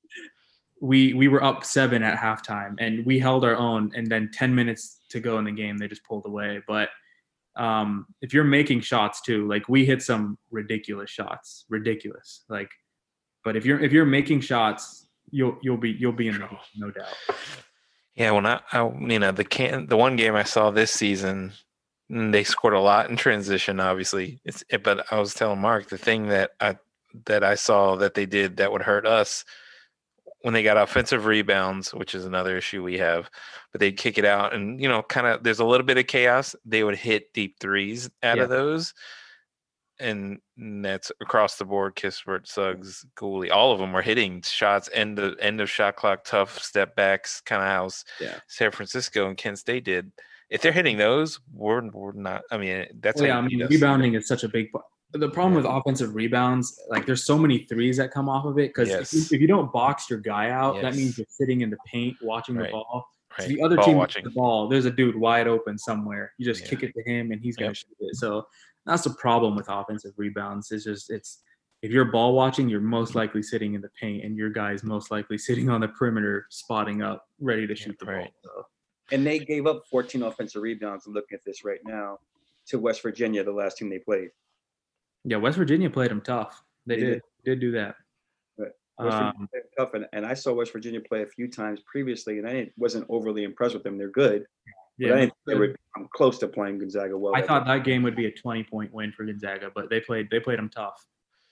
we we were up seven at halftime, and we held our own. And then ten minutes to go in the game, they just pulled away. But um, if you're making shots too, like we hit some ridiculous shots, ridiculous. Like, but if you're if you're making shots, you'll you'll be you'll be in the game, no doubt. Yeah, when I, I you know the can the one game I saw this season, mm, they scored a lot in transition. Obviously, it's it, but I was telling Mark the thing that I that I saw that they did that would hurt us when they got offensive rebounds, which is another issue we have. But they'd kick it out, and you know, kind of there's a little bit of chaos. They would hit deep threes out Yeah. of those. And that's across the board. Kispert, Suggs, Cooley, all of them were hitting shots. End of end of shot clock, tough step backs, kind of how Yeah. San Francisco and Kent State did. If they're hitting those, we're we're not. I mean, that's Well, yeah, how I you beat mean, us. rebounding is such a big part. The problem Yeah. with offensive rebounds, like there's so many threes that come off of it because Yes. if, you, if you don't box your guy out, that Yes. means you're sitting in the paint watching Right. the ball. So Right. the other Ball team watching. watching the ball, there's a dude wide open somewhere. You just Yeah. kick it to him and he's gonna Yep. shoot it. So that's the problem with offensive rebounds. It's just it's if you're ball watching, you're most likely sitting in the paint, and your guy's most likely sitting on the perimeter, spotting up, ready to shoot the right. ball. So. And they gave up fourteen offensive rebounds. I'm looking at this right now to West Virginia, the last team they played. Yeah, West Virginia played them tough. They, They did, did. did do that. But West Virginia Um, played tough, and, and I saw West Virginia play a few times previously, and I didn't, wasn't overly impressed with them. They're good, yeah, but I didn't think they would come close to playing Gonzaga well. I thought that game would be a twenty point win for Gonzaga, but they played they played them tough.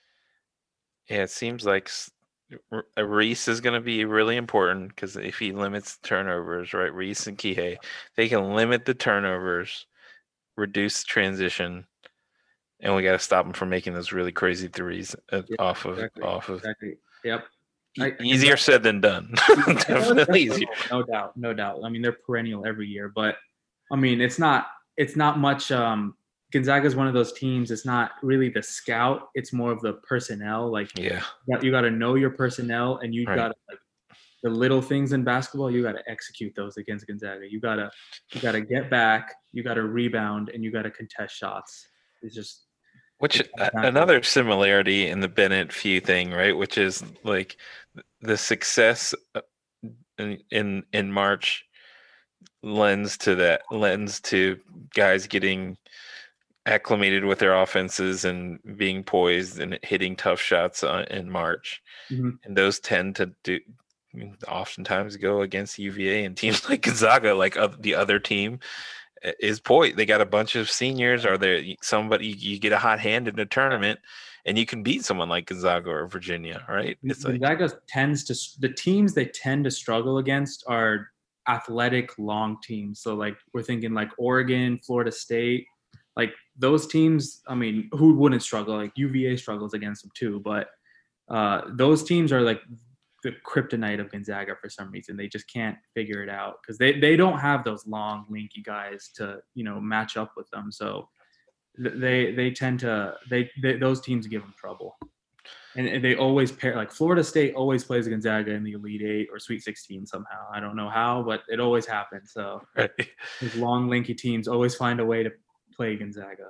Yeah, it seems like s- R- uh, Reese is going to be really important because if he limits turnovers, right? Reese and Kihei, they can limit the turnovers, reduce transition, and we got to stop them from making those really crazy threes uh, Yeah, off of exactly, off of. Exactly. Yep. E- I- I- easier said than done. Definitely easier. No doubt, no doubt. I mean, they're perennial every year, but I mean, it's not it's not much. Um, Gonzaga is one of those teams. It's not really the scout. It's more of the personnel. Like Yeah, you got to know your personnel, and you Right. got to like the little things in basketball. You got to execute those against Gonzaga. You gotta you gotta get back. You got to rebound, and you got to contest shots. It's just which It's uh, not- another similarity in the Bennett Few thing, right? Which is like the success uh, in in, in March lends to that lends to guys getting acclimated with their offenses and being poised and hitting tough shots uh, in March. Mhm. And those tend to do oftentimes go against U V A and teams like Gonzaga, like uh, the other team uh, is poised. They got a bunch of seniors, or they somebody you get a hot hand in a tournament, and you can beat someone like Gonzaga or Virginia, right? It's like Gonzaga tends to the teams they tend to struggle against are athletic long teams. So like we're thinking like Oregon, Florida State, like those teams. I mean, who wouldn't struggle? Like U V A struggles against them too, but uh, those teams are like the kryptonite of Gonzaga for some reason. They just can't figure it out because they they don't have those long, lanky guys to you know match up with them. So th- they they tend to they, they those teams give them trouble. And, and they always pair like Florida State always plays Gonzaga in the Elite Eight or Sweet sixteen somehow. I don't know how, but it always happens. So right. these long, lanky teams always find a way to play Gonzaga.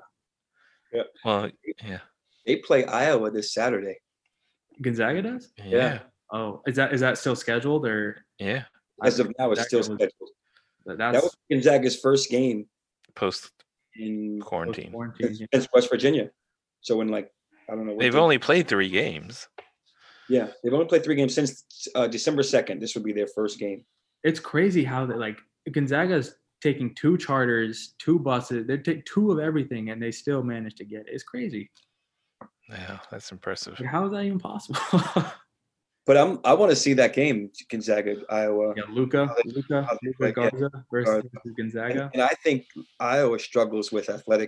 Well, yeah, They play Iowa this Saturday. Gonzaga does? yeah, Oh, is that is that still scheduled or? yeah. As of now, it's still Gonzaga scheduled. was- That That's was Gonzaga's first game Post in quarantine, quarantine. since since West Virginia. So in like I don't know. What they've the- only played three games. yeah they've only played three games since uh, December second. This would be their first game. It's crazy how they like Gonzaga's taking two charters, two buses. They take two of everything, and they still manage to get it. It's crazy. Yeah, that's impressive. Like, how is that even possible? But I'm I want to see that game, Gonzaga Iowa. yeah, Luca, Luca, how they Luca play, yeah. Garza versus Garza. And, Gonzaga. and I think Iowa struggles with athletic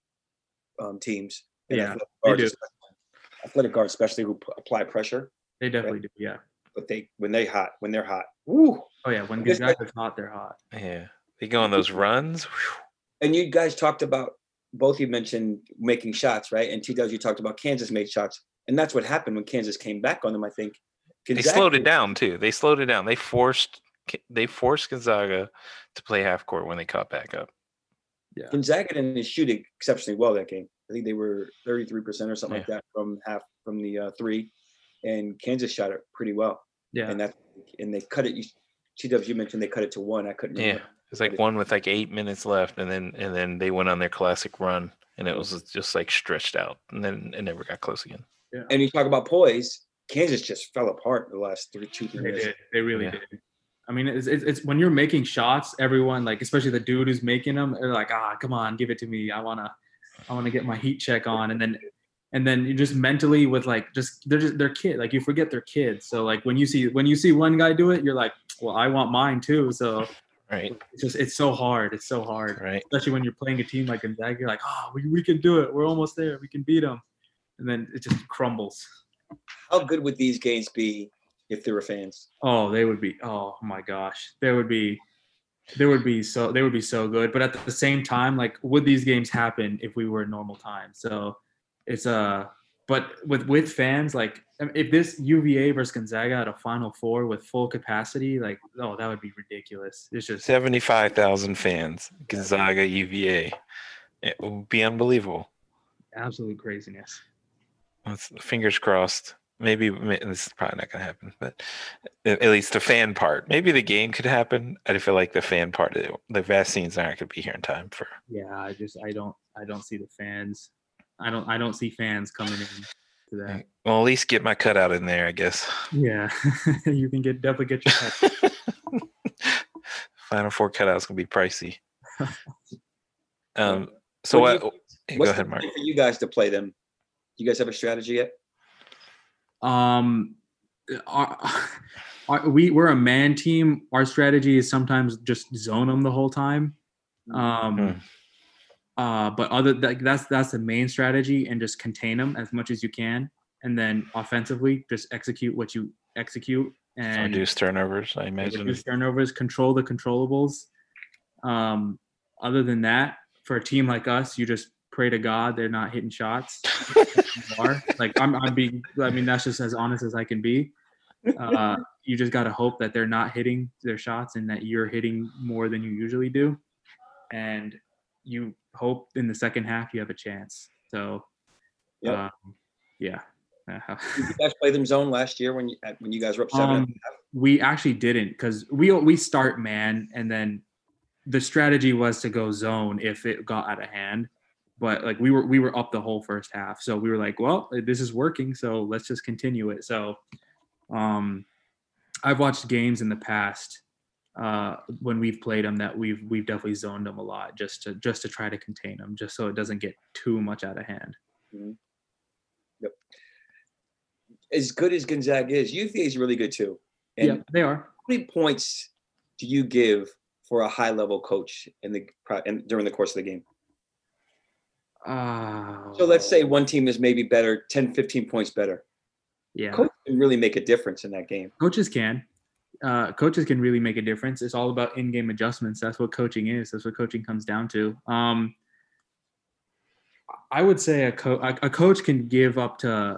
um, teams. and Yeah, athletic they guards, do. especially- Athletic guards, especially who p- apply pressure. They definitely do. Yeah. But they when they hot when they're hot. Woo! Oh yeah. When This- Gonzaga's hot, they're hot. Yeah, they go on those runs. Whew. And you guys talked about both. You mentioned making shots, right? And T W you talked about Kansas made shots, and that's what happened when Kansas came back on them. I think They slowed it down too. They slowed it down. They forced they forced Gonzaga to play half court when they caught back up. Yeah. Gonzaga didn't shoot it exceptionally well that game. I think they were thirty-three percent or something like Yeah. that from half from the uh, three, and Kansas shot it pretty well. Yeah. And that and they cut it. You, T W you mentioned they cut it to one. I couldn't Yeah, remember. it's like one with like eight minutes left, and then and then they went on their classic run, and it was just like stretched out, and then it never got close again. And you talk about poise. Kansas just fell apart the last three, two, three They minutes. did. They really Yeah. did. I mean, it's, it's it's when you're making shots, everyone like, especially the dude who's making them, they're like, ah, come on, give it to me. I wanna, I wanna get my heat check on, and then, and then you just mentally with like, just they're just they're kid, like you forget they're kids. So like when you see when you see one guy do it, you're like, well, I want mine too. So Right, it's just it's so hard. It's so hard, right. especially when you're playing a team like Gonzaga. You're like, oh, we we can do it. We're almost there. We can beat them, and then it just crumbles. How good would these games be if there were fans? Oh, they would be. Oh my gosh, they would be. They would be so. They would be so good. But at the same time, like, would these games happen if we were in normal time? So, it's uh But with with fans, like, if this U V A versus Gonzaga at a Final Four with full capacity, like, oh, that would be ridiculous. It's just seventy-five thousand fans, Gonzaga, U V A. It would be unbelievable. absolute craziness. let's, fingers crossed. Maybe may- this is probably not going to happen, but at, at least the fan part. Maybe the game could happen. I feel like the fan part, of it, the vaccines aren't going to be here in time for. Yeah, I just I don't I don't see the fans. I don't I don't see fans coming in to that. Well, at least get my cutout in there, I guess. Yeah, you can get definitely get your cut. Final Four cutouts gonna be pricey. Um. So What what? do hey, What's go ahead, the Mark. plan for you guys to play them? You guys have a strategy yet? Um, our, our, we we're a man team. Our strategy is sometimes just zone them the whole time. Um, Hmm. uh, but other like that's that's the main strategy, and just contain them as much as you can, and then offensively just execute what you execute and Reduce turnovers, I Yeah, imagine. reduce turnovers, control the controllables. Um, other than that, for a team like us, you just pray to God they're not hitting shots. Are. Like I'm, I'm being. I mean, that's just as honest as I can be. Uh, you just got to hope that they're not hitting their shots and that you're hitting more than you usually do, and you hope in the second half you have a chance. So, Yep. um, yeah. Uh, Did you guys play them zone last year when you when you guys were up seven? Um, we actually didn't because we we start man, and then the strategy was to go zone if it got out of hand. But like we were we were up the whole first half, so we were like, well, this is working, so let's just continue it. So, um, I've watched games in the past uh, when we've played them that we've we've definitely zoned them a lot just to just to try to contain them, just so it doesn't get too much out of hand. Mhm. Yep. As good as Gonzaga is, U V A is really good too. And Yeah, they are. how many points do you give for a high level coach in the in, during the course of the game? Uh, So let's say one team is maybe better, ten, fifteen points better. yeah. Coach can really make a difference in that game. Coaches can. Uh, coaches can really make a difference. It's all about in-game adjustments. That's what coaching is. That's what coaching comes down to. Um, I would say a, co- a, a coach can give up to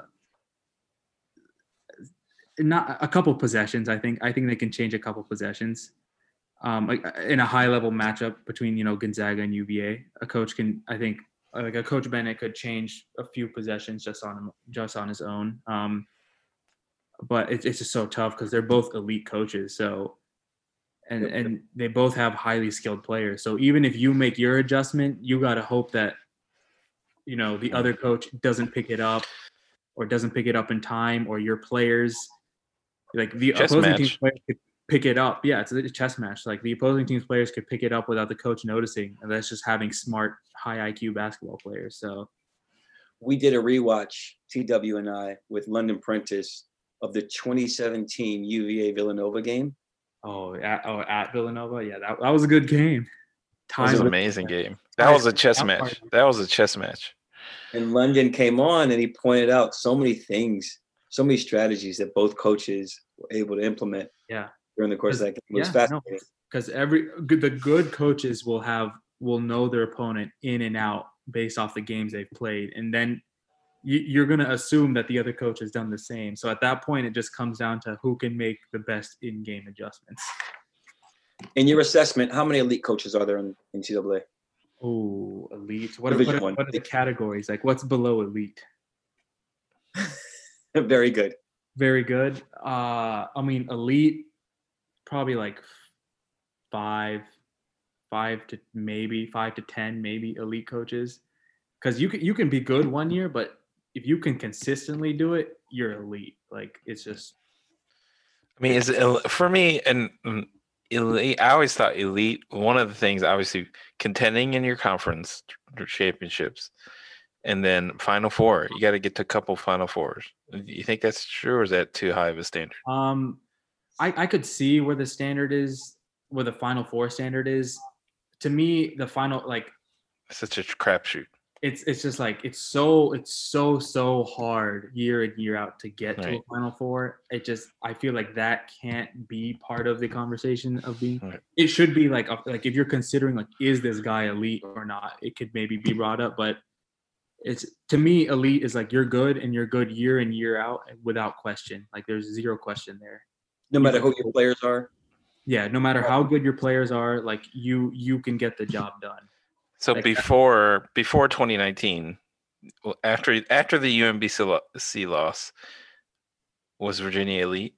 not a couple possessions. I think I think they can change a couple possessions. Um, like in a high-level matchup between you know Gonzaga and U V A, a coach can I think like a Coach Bennett could change a few possessions just on him, just on his own. Um, but it, it's just so tough because they're both elite coaches. So, and Yep. and they both have highly skilled players. So even if you make your adjustment, you got to hope that, you know, the other coach doesn't pick it up, or doesn't pick it up in time, or your players, like the Chess opposing match. team players could pick it up. Yeah, it's a chess match. Like the opposing team's players could pick it up without the coach noticing, and that's just having smart, high I Q basketball players. So. We did a rewatch, T W and I, with London Prentice of the twenty seventeen U V A Villanova game. Oh, at, oh, at Villanova, yeah, that, that was a good game. That was Time an of- amazing game. That Time- was a chess that match. part- That was a chess match. And London came on and he pointed out so many things, so many strategies that both coaches were able to implement Yeah. during the course of that game. It was Yeah, no, fascinating. because every good the good coaches will have will know their opponent in and out based off the games they've played, and then you, you're going to assume that the other coach has done the same. So at that point, it just comes down to who can make the best in-game adjustments. In your assessment, how many elite coaches are there in N C double A? Oh, elite. What are, Division what, are, one. what are the categories? Like, what's below elite? Very good. Very good. Uh, I mean, elite, probably like five, five to maybe five to ten, maybe elite coaches. Because you can you can be good one year, but if you can consistently do it, you're elite. Like it's just I mean, is it, el- for me and mm, elite. I always thought elite. One of the things, obviously, contending in your conference championships, and then Final Four. You got to get to a couple Final Fours. Do you think that's true, or is that too high of a standard? um, I I could see where the standard is, where the Final Four standard is. To me, the final like It's such a crapshoot. it's it's just like it's so it's so so hard year in year out to get to Right. a Final Four. It just I feel like that can't be part of the conversation of being. Right. It should be like a- like if you're considering like is this guy elite or not, it could maybe be brought up. But it's to me elite is like you're good and you're good year in year out without question. Like there's zero question there. No matter who your players are. Yeah, no matter how good your players are, like you you can get the job done. So Like- before before twenty nineteen, well, after after the U M B C lo- C loss, was Virginia elite?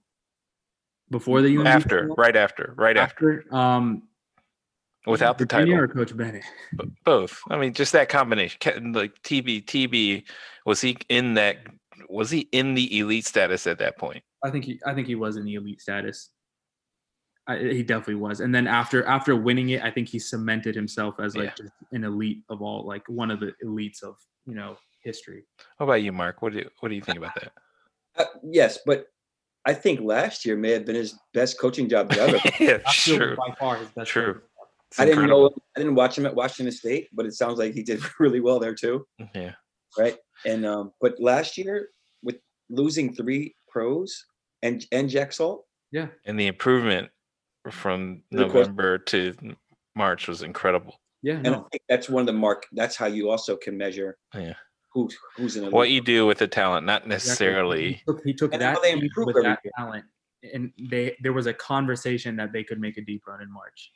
Before the U N B C After, loss? right after, right after, After, um, without the Virginia title. or Coach Bennett? B- Both. I mean, just that combination. Ca- Like T B, T B, was he in that? Was he in the elite status at that point? I think he, I think he was in the elite status. I, he definitely was. And then after after winning it, I think he cemented himself as like Yeah. just an elite of all, like one of the elites of you know history. What about you, Mark? What do you What do you think about that? Uh, yes, but I think last year may have been his best coaching job ever. Yeah, That's still true, by far his best. true. It's I didn't incredible. know. I didn't watch him at Washington State, but it sounds like he did really well there too, Yeah, right? And um, but last year with losing three pros and and Jack Salt, Yeah. and the improvement from Of course. November to March was incredible. Yeah. and I No. think that's one of the mark. That's how you also can measure Yeah, who who's in a what you do with the talent, not necessarily. He took, he took And that how they team improve with every that year. talent, and they there was a conversation that they could make a deep run in March.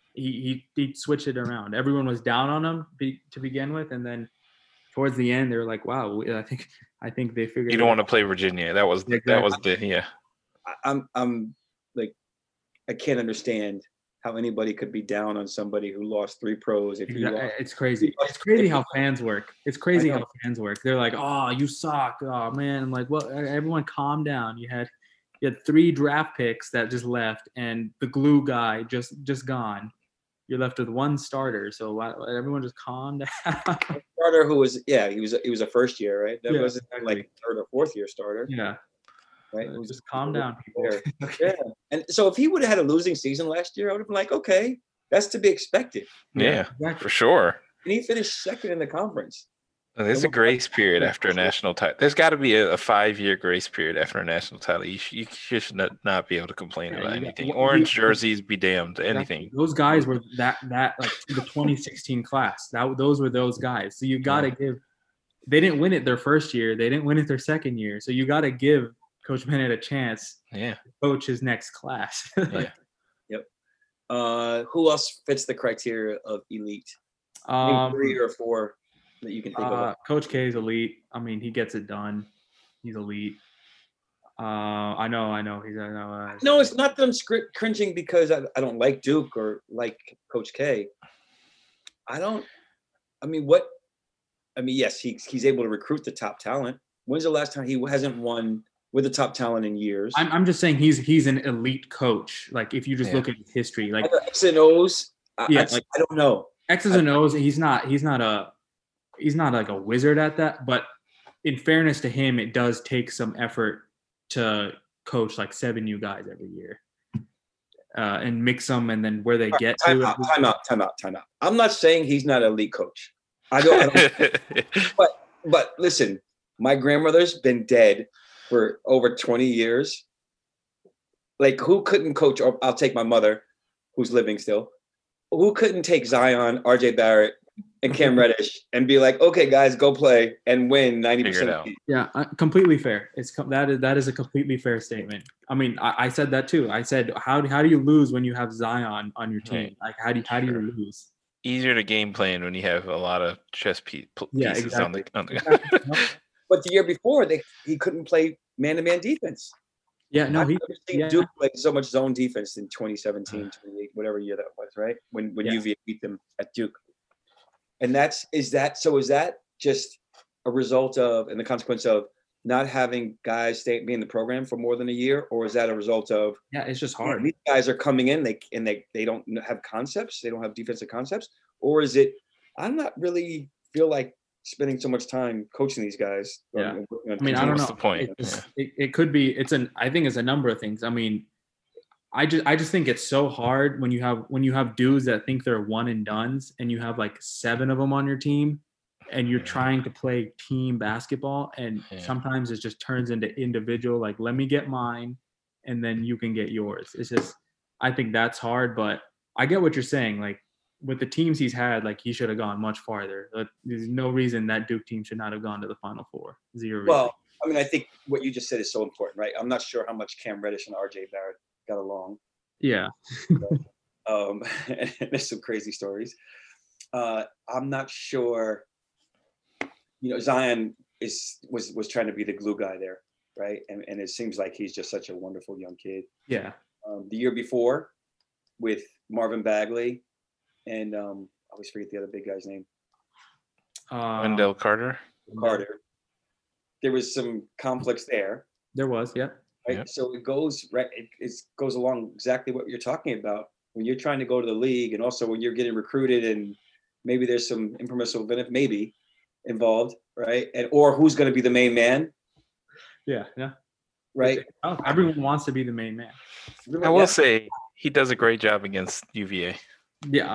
He he, he switched it around. Everyone was down on him be, to begin with, and then towards the end, they were like, "Wow, we- I think I think they figured." You it don't want out." to play Virginia. That was the, that was the yeah. I- I'm I'm like I can't understand how anybody could be down on somebody who lost three pros if you Exactly. lost. It's crazy. lost It's crazy fifty. how fans work. It's crazy I know. how fans work. They're like, "Oh, you suck. Oh man." I'm like, "Well, everyone, calm down. You had you had three draft picks that just left, and the glue guy just just gone. You're left with one starter. So why, everyone just calm down." Starter who was yeah he was he was a first year, right? That Yeah, wasn't exactly. like third or fourth year starter, yeah. right? Uh, It was just calm down, people. there. Yeah. And so if he would have had a losing season last year, I would have been like, okay, that's to be expected. Yeah, exactly. for sure. And he finished second in the conference. There's a grace period after a national title. There's got to be a, a five-year grace period after a national title. You, sh- you should not, not be able to complain Yeah, about you got- anything. what- Orange you- jerseys be damned. Exactly. Anything. Those guys were that that like the twenty sixteen class. That those were those guys. So you got to Yeah. give. They didn't win it their first year. They didn't win it their second year. So you got to give Coach Bennett a chance Yeah. to coach his next class. Yeah. Uh, who else fits the criteria of elite? Name um, three or four that you can think uh, of. Coach K is elite. I mean, he gets it done. He's elite. Uh, I know, I know. He's I know. Uh, No, it's not that I'm script cringing because I, I don't like Duke or like Coach K. I don't. I mean, what? I mean, yes, he's he's able to recruit the top talent. When's the last time he hasn't won with the top talent in years? I'm I'm just saying he's he's an elite coach. Like if you just Yeah. look at his history, like X and O's. I, Yeah, I, like- I don't know. X's and O's, he's not he's not a he's not like a wizard at that. But in fairness to him, it does take some effort to coach like seven new guys every year. Uh, and mix them, and then where they get Time to. out, time out, time out, time out. I'm not saying he's not an elite coach. I don't. I don't but but listen, my grandmother's been dead for over twenty years. Like, who couldn't coach? Or I'll take my mother, who's living still. Who couldn't take Zion, R J Barrett, and Cam Reddish and be like, okay, guys, go play and win ninety Figure it percent. out. Yeah, uh, completely fair. It's com- that is that is a completely fair statement. I mean, I, I said that too. I said, how how do you lose when you have Zion on your team? Right. Like, how do you, how do Sure. you lose? Easier to game plan when you have a lot of chess piece, Yeah, pieces on the. On the Exactly. No, But the year before, they he couldn't play man-to-man defense. yeah, no, I've he. never seen yeah. Duke play so much zone defense in twenty seventeen, twenty-eight, whatever year that was, right? When when Yeah. U V A beat them at Duke. And that's is that so is that just a result of and the consequence of not having guys stay be in the program for more than a year, or is that a result of Yeah, it's just man, hard. these guys are coming in they and they they don't have concepts, they don't have defensive concepts, or is it I'm not really feel like spending so much time coaching these guys. or Yeah. working on I mean, I teams. don't What's know. the point? It, just- it, it could be. It's an. I think it's a number of things. I mean, I just I just think it's so hard when you have when you have dudes that think they're one and dones, and you have like seven of them on your team, and you're Yeah. trying to play team basketball, and Yeah. sometimes it just turns into individual. Like, let me get mine, and then you can get yours. It's just I think that's hard, but I get what you're saying. Like with the teams he's had, like he should have gone much farther. But there's no reason that Duke team should not have gone to the Final Four. Zero. reason. Well, I mean, I think what you just said is so important, right? I'm not sure how much Cam Reddish and R J Barrett got along. yeah. Um, and there's some crazy stories. Uh, I'm not sure you know, Zion is was was trying to be the glue guy there, right? And and it seems like he's just such a wonderful young kid. Yeah. Um, the year before, with Marvin Bagley, and um, I always forget the other big guy's name, Um, Wendell Carter. Carter. There was some conflicts there, There was, yeah. right? Yep. So it goes right. It, it goes along exactly what you're talking about when you're trying to go to the league, and also when you're getting recruited, and maybe there's some impermissible benefit, maybe involved, right? And or who's going to be the main man, Yeah, yeah. right? Oh, everyone wants to be the main man. I will Yeah. say he does a great job against U V A. Yeah.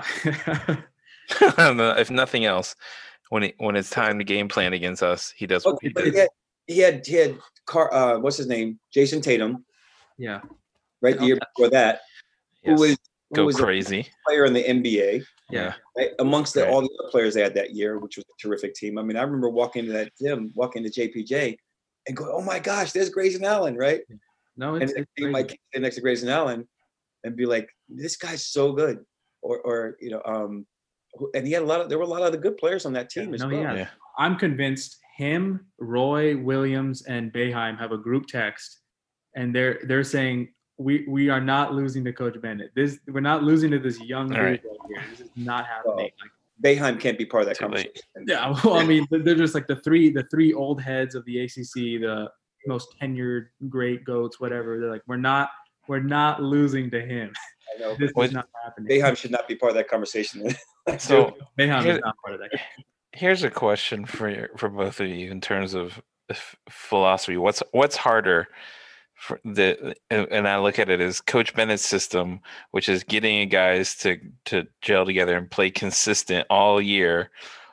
If nothing else, when it, when it's time to game plan against us, he does. Okay, He but does. he had he had he had Car, uh, what's his name? Jason Tatum, Yeah. right? The year before that, who Yes. was who Go was a crazy. player in the N B A, Yeah. right? Amongst the, Right. all the other players they had that year, which was a terrific team. I mean, I remember walking into that gym, walking to J P J, and go, "Oh my gosh, there's Grayson Allen," right? No, And it's, then it's see my crazy. kid stand next to Grayson Allen, and be like, "This guy's so good," or or you know, um, who- and he had a lot of there were a lot of the good players on that team Yeah, as no, well. he has. Yeah. I'm convinced him, Roy Williams, and Bayheim have a group text, and they're they're saying we we are not losing to Coach Bennett. This we're not losing to this young dude All right right. here. This is not happening. Like, Bayheim can't be part of that Too late. conversation. yeah, well, I mean, they're just like the three the three old heads of the A C C, the most tenured great goats, whatever. They're like, we're not we're not losing to him. I know. This What- is not happening. Bayheim should not be part of that conversation. So Bayheim here- is not part of that. here's a question for your, for both of you in terms of f- philosophy. What's what's harder for the and and I look at it as Coach Bennett's system, which is getting guys to to gel together and play consistent all year,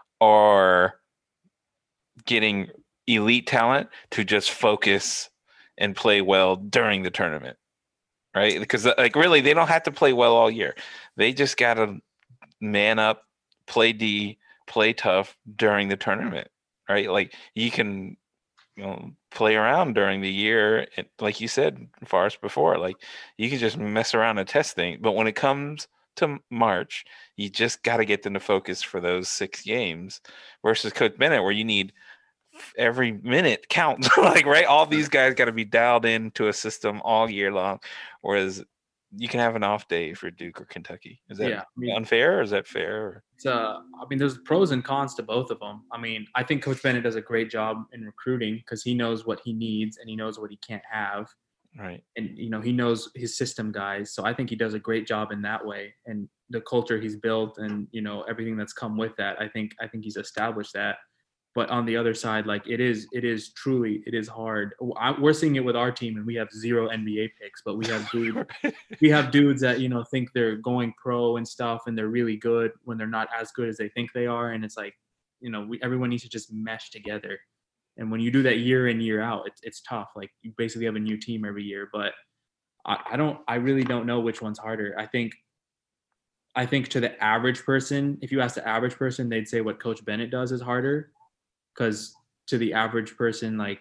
or getting elite talent to just focus and play well during the tournament, right? Because like really, they don't have to play well all year. They just gotta man up, play D, play tough during the tournament, right? Like you can, you know, play around during the year, and like you said, Forrest, before, like you can just mess around and test things. But when it comes to March, you just got to get them to focus for those six games. Versus Coach Bennett, where you need every minute count, like right, all these guys got to be dialed into a system all year long. Whereas you can have an off day for Duke or Kentucky. Is that Yeah, I mean- unfair or is that fair? Or? It's, uh, I mean, there's pros and cons to both of them. I mean, I think Coach Bennett does a great job in recruiting because he knows what he needs and he knows what he can't have, Right. and you know he knows his system guys. So I think he does a great job in that way, and the culture he's built, and you know everything that's come with that. I think I think he's established that. But on the other side, like it is, it is truly, it is hard. I, we're seeing it with our team, and we have zero N B A picks, but we have dudes, we have dudes that you know think they're going pro and stuff, and they're really good when they're not as good as they think they are. And it's like, you know, we, everyone needs to just mesh together. And when you do that year in year out, it's it's tough. Like you basically have a new team every year. But I, I don't, I really don't know which one's harder. I think. I think to the average person, if you ask the average person, they'd say what Coach Bennett does is harder. Because to the average person, like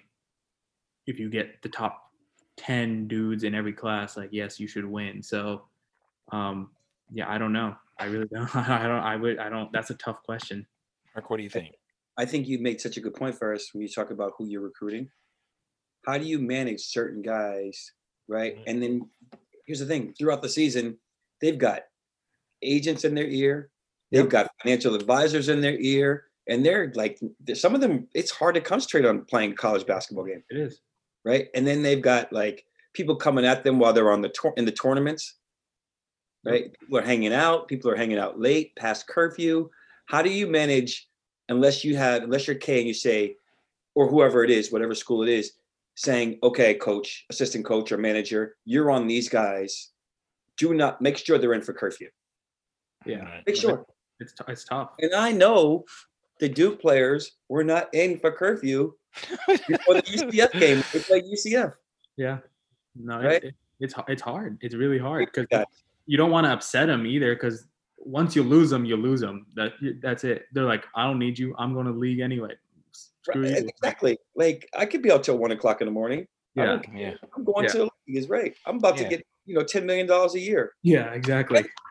if you get the top ten dudes in every class, like yes, you should win. So, um, yeah, I don't know. I really don't. I don't. I would. I don't. That's a tough question. Mark, what do you think? I think you made such a good point for us when you talk about who you're recruiting. How do you manage certain guys, right? Mhm. And then here's the thing: throughout the season, they've got agents in their ear, they've Yep. got financial advisors in their ear, and they're like, some of them, it's hard to concentrate on playing a college basketball game, It is. right? And then they've got like people coming at them while they're on the tour in the tournaments, right? People are hanging out, people are hanging out late, past curfew. How do you manage, unless you have, unless you're K and you say, or whoever it is, whatever school it is, saying, okay, coach, assistant coach, or manager, you're on these guys. Do not make sure they're in for curfew. Yeah. Right. Make sure. It's t- it's tough. And I know the Duke players were not in for curfew before the U C F game. They played U C F. Yeah. No, Right? it, it, it's h- it's hard. It's really hard because Guys. you don't want to upset them either. Because once you lose them, you lose them. That that's it. They're like, I don't need you. I'm going to league anyway. Screw Right, you. exactly. Like I could be out till one o'clock in the morning. I Yeah. don't care. Yeah. I'm going Yeah. to the league is right. I'm about Yeah. to get, you know, ten million dollars a year. Yeah. Exactly. And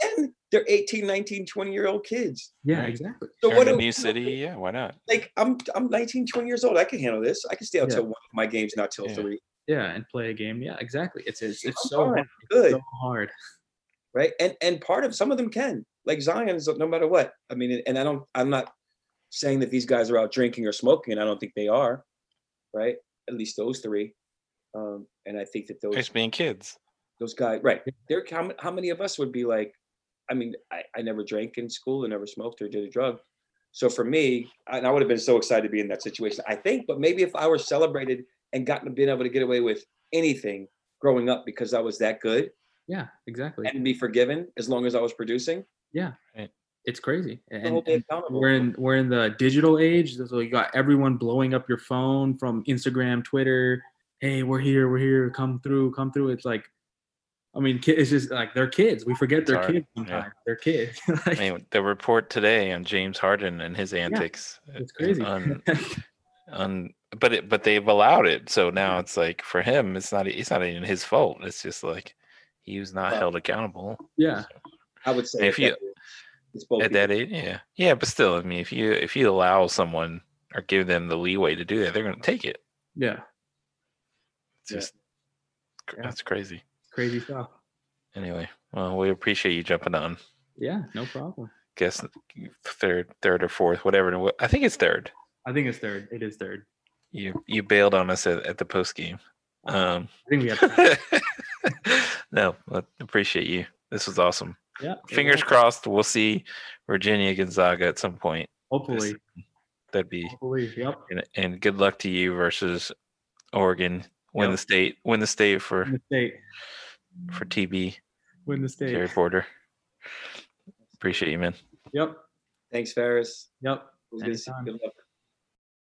they're eighteen, nineteen, twenty year old kids. Yeah, Right. exactly. So You're what in a do new city, yeah, why not? like I'm I'm nineteen, twenty years old. I can handle this. I can stay out Yeah. till one. My game's not till Yeah. three. Yeah, and play a game. Yeah, exactly. It's it's, it's I'm so fine. hard. Good. It's so hard. Right. And and part of some of them can. Like Zion's no matter what. I mean, and I don't I'm not saying that these guys are out drinking or smoking, and I don't think they are. Right. At least those three. Um, and I think that those Just being kids. those guys, right. There how, how many of us would be like, I mean, I, I never drank in school and never smoked or did a drug. So for me, I, and I would have been so excited to be in that situation, I think, but maybe if I were celebrated and gotten been able to get away with anything growing up because I was that good Yeah, exactly. and be forgiven as long as I was producing, Yeah, Right. it's crazy. the And, whole day and accountable. we're in we're in the digital age, so you got everyone blowing up your phone from Instagram, Twitter. Hey, we're here, we're here. Come through, come through. It's like, I mean, ki- it's just like they're kids. We forget they're hard, kids yeah. sometimes. They're kids. I Like, mean, the report today on James Harden and his antics. it's crazy. On, on, but it, but they've allowed it, so now it's like for him, it's not it's not even his fault. It's just like he was not Well, held accountable. Yeah, I would say If at you- that age, it's both At people. that age, yeah, yeah, but still, I mean, if you if you allow someone or give them the leeway to do that, they're going to take it. yeah, It's Yeah. just Yeah. that's crazy. crazy stuff. Anyway, well, we appreciate you jumping on. Yeah, no problem. Guess third, third or fourth, whatever. I think it's third. I think it's third. It is third. You you bailed on us at, at the post game. Um, I think we have. no, I appreciate you. This was awesome. Yeah, Fingers crossed. We'll see Virginia Gonzaga at some point. Hopefully, That'd be hopefully. Yep. and, and good luck to you versus Oregon. Win Yep. the state. Win the state for Win the state. for T B. Win the state. Jerry Porter. Appreciate you, man. Yep. Thanks, Ferris. Yep. It was good to see you. Anytime. Good luck.